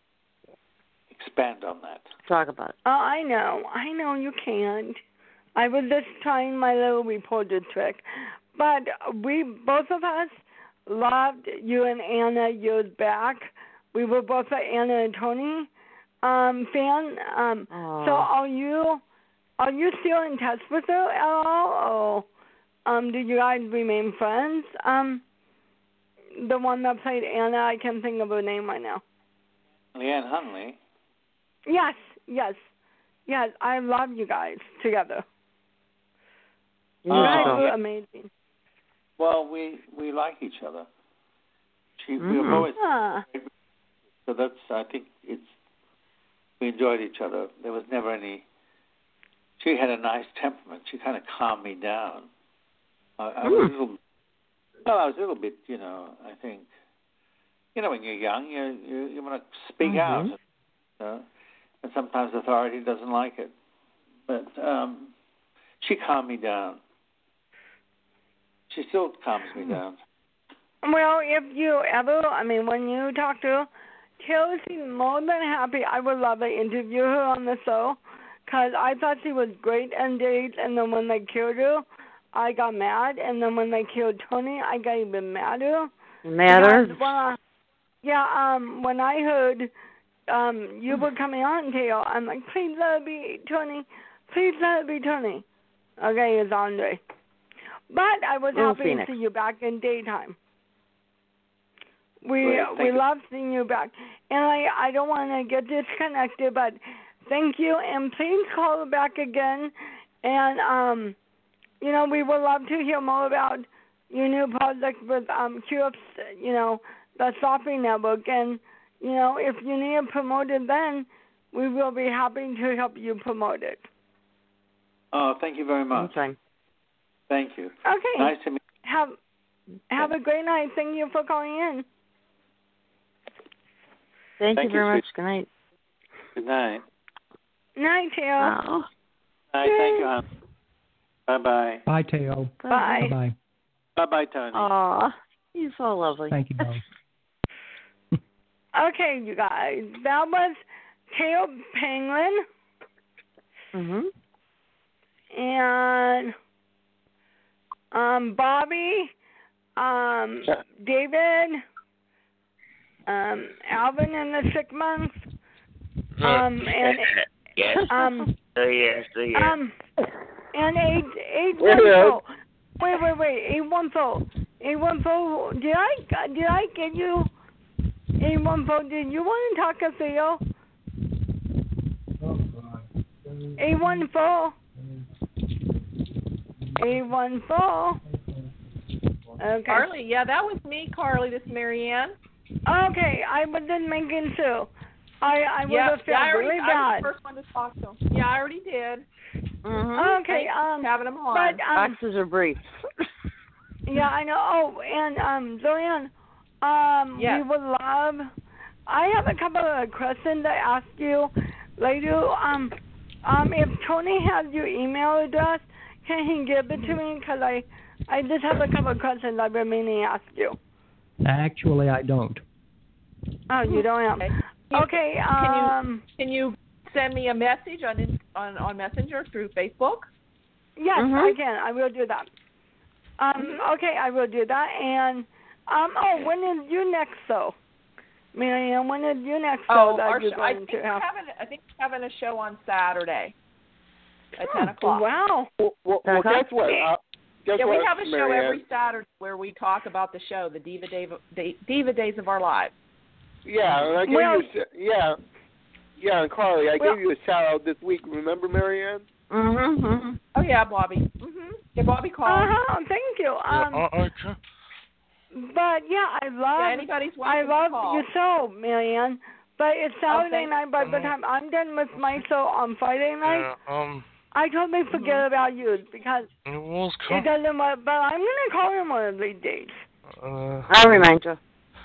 expand on that. Talk about it. Oh, I know. I know you can't. I was just trying my little reporter trick. But we, both of us, loved you and Anna years back. We were both an Anna and Tony um, fan. Um, so Aw. are you are you still in touch with her at all? Or um, did you guys remain friends? Um, the one that played Anna, I can't think of her name right now. Leanne Hunley. Yes, yes, yes. I love you guys together. You Oh, guys yeah. were amazing. Well, we we like each other. She, we were Mhm. always Ah. so that's. I think it's we enjoyed each other. There was never any. She had a nice temperament. She kind of calmed me down. I, I was a Mm. little Well, I was a little bit, you know, I think, you know, when you're young, you you, you want to speak Mhm. out, you know, and sometimes authority doesn't like it. But um, she calmed me down. She still calms me down. Well, if you ever, I mean, when you talk to her, tell her she's more than happy. I would love to interview her on the show because I thought she was great on dates, and then when they killed her, I got mad, and then when they killed Tony, I got even madder. Matter. Because when I, yeah, um, when I heard um you were coming on, Tail, I'm like, please let it be Tony. Please let it be Tony. Okay, it's Andre. But I was Little happy Phoenix. to see you back in daytime. We Great, thank we you. love seeing you back, and I I don't want to get disconnected, but thank you, and please call back again, and um, you know, we would love to hear more about your new project with um Q F, you know, the Shopping Network, and you know, if you need it promoted, then we will be happy to help you promote it. Oh, thank you very much. Okay. Thank you. Okay. Nice to meet Have have a great night. Thank you for calling in. Thank, Thank you very you, much. Good night. Good night. Night, Tail. Oh. Night. Thank you, hon. Bye-bye. Bye, Teo. Bye. Bye-bye. Bye-bye, Tony. Aw, he's so lovely. Thank you, both. Okay, you guys, that was Tail Penguin Mhm. and um Bobby, um David, um Alvin and the Sick Monks, um and Yes. um Oh, yes. Oh, yes. um and eight eight We're one here. four. Wait, wait, wait. Eight one four. Eight one four. Did I did I get you? Eight one four. Did you want to talk to Theo? Eight one four. Eight one four. Okay. Carly, yeah, that was me, Carly. This is Marianne. Okay, I was just making sure. I I would yeah, have felt yeah, I already, really I bad. was the first one to talk to him. Yeah, I already did. Mhm. Okay, Thanks um, for having him on. but um, Boxes are brief. yeah, I know. Oh, and um, Zoran, um, Yes. we would love. I have a couple of questions to ask you later. Um, um, if Tony has your email address, can he give it to me? Because I, I just have a couple of questions I've been meaning to ask you. Actually, I don't. Oh, you don't have. Okay. Okay. Can you- Um. Can you send me a message on in- on on Messenger through Facebook? Yes, Mhm. I can. I will do that. Um. Okay, I will do that. And um. Oh, when is your next show, Marianne? When is your next show Oh, that our you're show, I going think to we're have? having I think we're having a show on Saturday at Oh, ten o'clock. Wow. Well, well, well guess what? Uh, guess Yeah, what, we have a show Marianne? every Saturday where we talk about the show, the Diva Day, Diva Days of Our Lives. Yeah, and I gave Well- you a, sh- yeah, yeah, and Carly, I Well- gave you a shout out this week. Remember, Marianne? Mhm. Mhm. Oh yeah, Bobby. Mhm. Yeah, Bobby called. Uh huh. Thank you. Um. Uh, okay. But yeah, I love. Yeah, anybody's welcome I to love call. your show, Marianne. But it's Saturday thank night. By the you. time I'm done with my show on Friday night, Yeah, um, I totally forget about you because it was it kind doesn't work. But I'm gonna call him one of these days. uh, I'll remind you.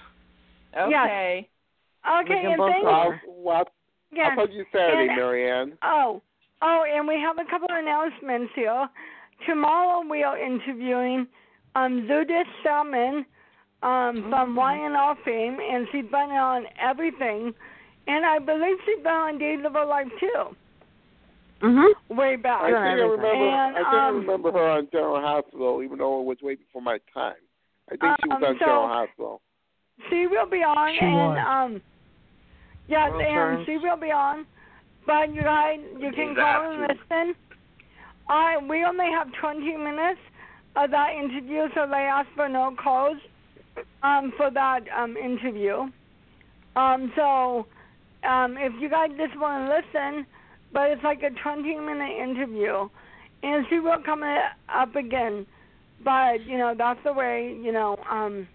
Okay. Okay, We can and both thank call. you. Well, well, Yeah. I'll talk to you Saturday, And- Marianne. Oh, oh, and we have a couple of announcements here. Tomorrow we are interviewing um, Judith Salmon um, from Y N R fame, and she's been on everything. And I believe she's been on Days of Our Life too, Mhm. way back. I think I everything. remember. And, I think I um, remember her on General Hospital, even though it was way before my time. I think she was Um, on so- General Hospital. She will be on, She and was. um, yes, Well, and Terrence. she will be on. But you guys, you can call and listen. I we only have twenty minutes of that interview, so they asked for no calls um for that um interview. Um, so um, if you guys just want to listen, but it's like a twenty minute interview, and she will come up again. But you know that's the way you know um.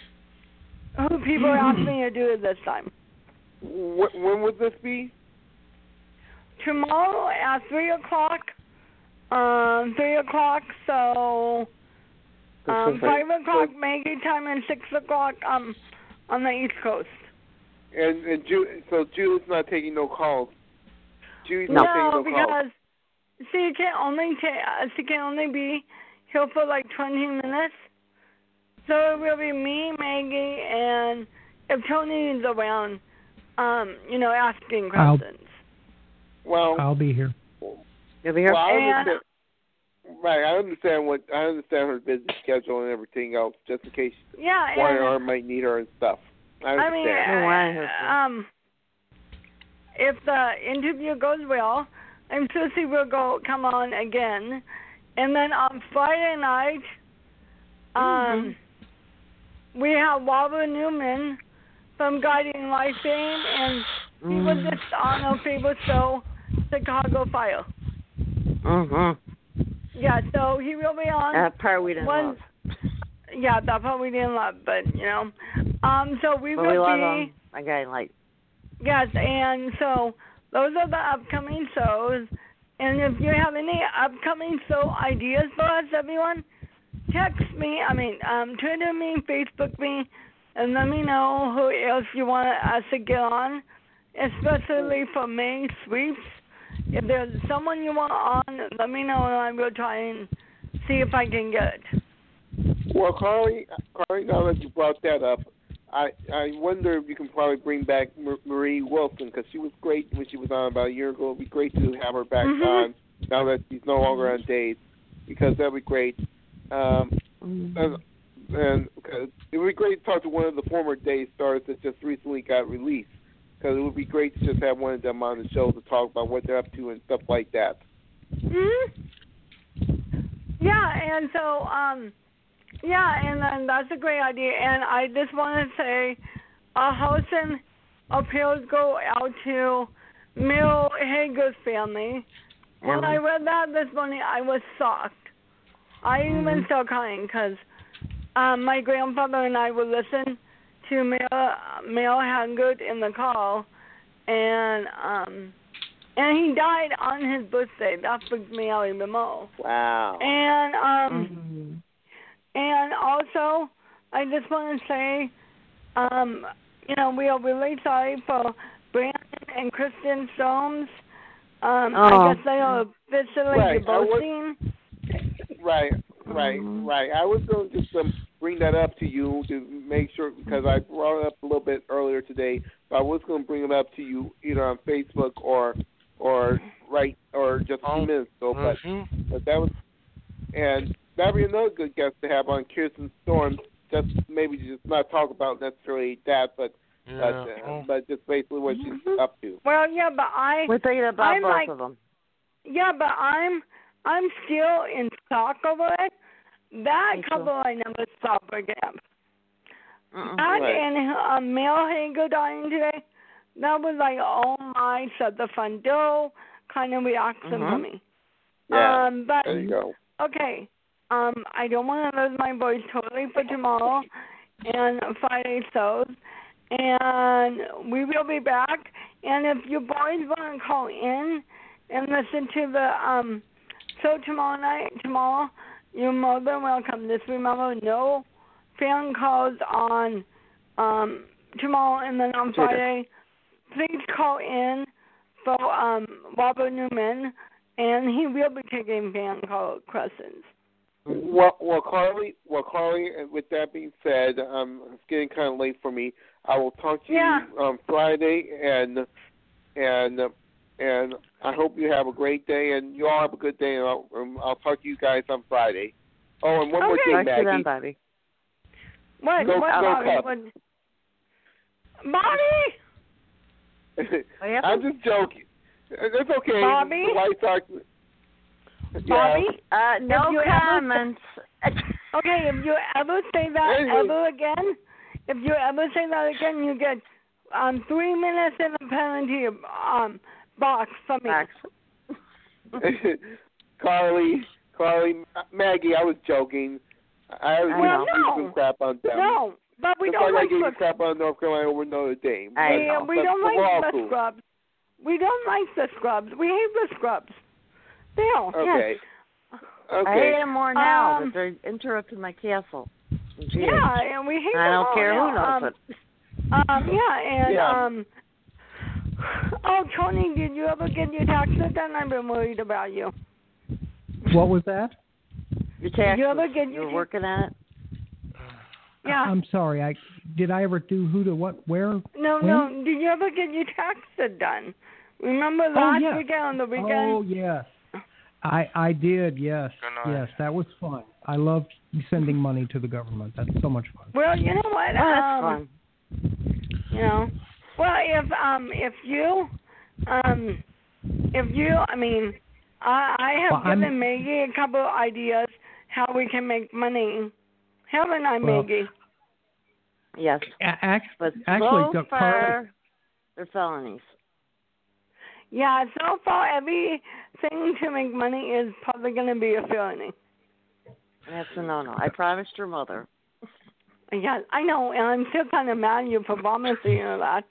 Who people asked me to do it this time. Wh- when would this be? Tomorrow at three o'clock. Um, three o'clock. So Um, five o'clock Maggie time and six o'clock um on the East Coast. And and Ju- so Julie's not taking no calls. Julie's not taking No, no because calls. she can only ta- uh, she can only be here for like twenty minutes. So it will be me, Maggie, and if Tony is around, um, you know, asking I'll- questions. Well, I'll be here. You'll be here. Well, I And- understand, right, I understand what I understand her busy schedule and everything else, just in case Yeah, one and or might need her and stuff. I I mean, understand. uh, um, if the interview goes well, I'm sure she will go come on again, and then on Friday night, um, we have Robert Newman from Guiding Life fame, and he was Mm. just on our favorite show, Chicago Fire. Mhm. Yeah, so he will be on. That part we didn't one, love. Yeah, that part we didn't love, but you know, um, so we But will we love be. him. I got like. Yes, and so those are the upcoming shows. And if you have any upcoming show ideas for us, everyone, text me. I mean, um, Twitter me, Facebook me, and let me know who else you want us to get on, especially for May sweeps. If there's someone you want on, let me know, and I will try and see if I can get it. Well, Carly, Carly, now that you brought that up, I I wonder if you can probably bring back Mar- Marie Wilson, because she was great when she was on about a year ago. It'd be great to have her back Mhm. on now that she's no longer on Days, because that'd be great. Um, and and cause it would be great to talk to one of the former Days stars that just recently got released, because it would be great to just have one of them on the show to talk about what they're up to and stuff like that. Hmm. Yeah, and so um. Yeah, and then that's a great idea. And I just want to say, a house and appeals go out to Mill Hager's family. When I read that this morning, I was shocked. I Mm-hmm. even started crying because um, my grandfather and I would listen to Mill Mill Hager in the call, and um, and he died on his birthday. That freaked me out even more. Wow. And um. Mm-hmm. And also, I just want to say, um, you know, we are really sorry for Brandon and Kristen Storms. Um, Oh. I guess they are officially Right, I divorcing. Right, right, Mm-hmm. right. I was going to just um, bring that up to you to make sure, because I brought it up a little bit earlier today. But I was going to bring it up to you either on Facebook or or right or just a few minutes ago. But Mhm. but that was and that'd be another good guest to have on, Kirsten Storms. Just maybe just not talk about necessarily that, but Yeah. but uh, but just basically what she's up to. Well, yeah, but I. We're thinking about I'm both like, of them. Yeah, but I'm I'm still in shock over it. That Me too. couple I never saw again. Mm-mm. That Right. and uh, Mel Hager dying today. That was like, oh my, shut the front door kind of reaction for Mhm. me. Yeah, Um, but there you go. okay. Um, I don't want to lose my voice totally for tomorrow and Friday shows. And we will be back. And if you boys want to call in and listen to the um show tomorrow night, tomorrow, you're more than welcome. Just remember, no fan calls on um tomorrow, and then on Friday, please call in for um Robert Newman, and he will be taking fan call questions. Well, well, Carly, well, Carly. and With that being said, um, it's getting kind of late for me. I will talk to Yeah. you on Friday, and and uh, and I hope you have a great day, and you all have a good day. And I'll, um, I'll talk to you guys on Friday. Oh, and one more Okay. thing, Talk to them, Maggie. Bobby. What? Go- what, go Bobby? Cubs. What? Bobby? I'm just joking. It's okay. Bobby? The White Sox. Bobby? Uh, no If you ever- comments. Okay, if you ever say that Anyway. ever again, if you ever say that again, you get um three minutes in a penalty um box from me. Max. Carly, Carly, Maggie, I was joking. I was Well, giving no. some crap on them. No, but we Just don't like I like gave you the crap on North Carolina over Notre Dame. I But- yeah, know. we but don't we're all like the cool. scrubs. We don't like the scrubs. We hate the scrubs. Bill. Okay. Okay. I hate them more now Um, that they're interrupting my castle. Jeez. Yeah, and we hate I them don't all care now. who knows um, it. Um, yeah, and Yeah. um. Oh, Tony, did you ever get your taxes done? I've been worried about you. What was that? Your Did taxes. you ever get You your were working on it? Yeah. I'm sorry. I did I ever do who to what where? No, when? no. Did you ever get your taxes done? Remember Oh, last yeah. weekend on the weekend? Oh yes. I I did. Yes. Yes, that was fun. I loved sending money to the government. That's so much fun. Well, you know what? Oh, that's um, fun. You know, well, if um, if you, um, if you, I mean, I I have Well, I'm- given Maggie a couple of ideas how we can make money. Haven't I, Well, Maggie? Yes. A- act- But actually, so the- far, Carly, they're felonies. Yeah, so far everything to make money is probably going to be a felony. That's a no-no. I promised your mother. Yeah, I know, and I'm still kind of mad at you for promising her that.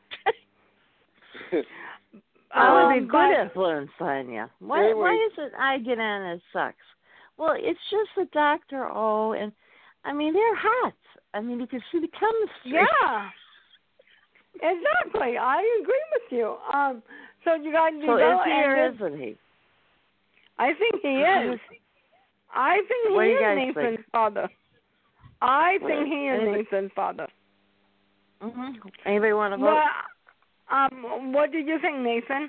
I would Um, be but- good influence on you. Why, Wait, why wait. is it I get on as sucks? Well, it's just the Doctor O, and I mean, they're hot. I mean, you can see the chemistry. Yeah, exactly. I agree with you. Um, so you got to So go is he or and isn't he? I think he is. I think he What do you is guys Nathan's think? father. I What- think he is anybody- Nathan's father. Mm-hmm. Anybody want to vote? Well, um, what did you think, Nathan?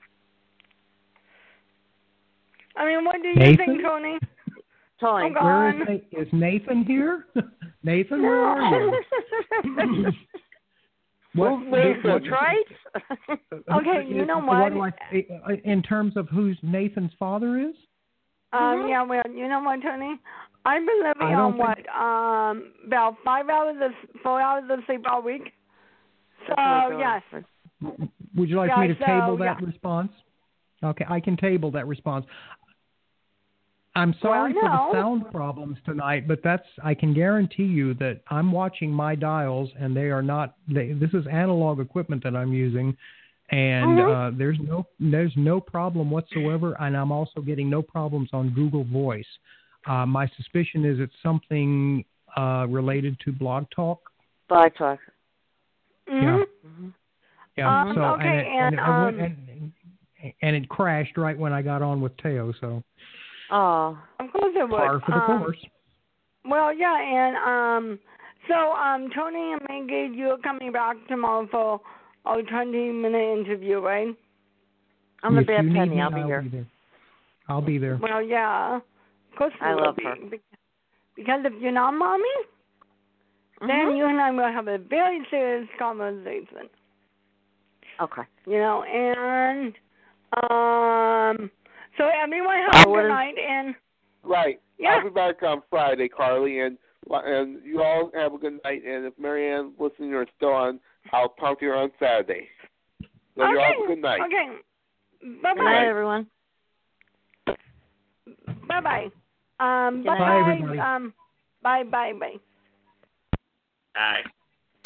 I mean, what do you Nathan? think, Tony? Tony. Oh, Where is, God. Na- is Nathan here? Nathan, where are you? What, Who's Nathan? what- Right? Okay, you know what? what? do I, in terms of who Nathan's father is? Um, Mhm. yeah, well, you know what, Tony? I've been living I on don't what, um, about five hours of, four hours of sleep all week. So, That's what yes. I'm doing. Would you like Yeah, me to so, table that yeah. response? Okay, I can table that response. I'm sorry Well, for no. the sound problems tonight, but that's I can guarantee you that I'm watching my dials and they are not. They, this is analog equipment that I'm using, and Mhm. uh, there's no there's no problem whatsoever, and I'm also getting no problems on Google Voice. Uh, my suspicion is it's something uh, related to Blog Talk. Blog Talk. Mhm. Yeah. Mm-hmm. Yeah. Um, so okay, and it, and, and, it went- um, and and it crashed right when I got on with Teo. So Oh. Of course it would. par for the um, course. Well, yeah, and um, so um, Tony and Maggie, you're coming back tomorrow for a twenty-minute interview, right? I'm a If bad you need penny. me, I'll be I'll here. be there. I'll be there. Well, yeah. Of course you I will love be. her. Be- Because if you're not mommy, then Mhm. you and I will have a very serious conversation. Okay. You know, and um, so everyone I have a good wouldn't- night, and Right. Yeah. I'll be back on Friday, Carly, and and you all have a good night. And if Marianne listening are still on, I'll talk to you on Saturday. So you all have a good night. Okay. Bye Good night, bye. everyone. Bye bye. Um, Good bye night. Bye, everybody. Um, bye bye bye. All right.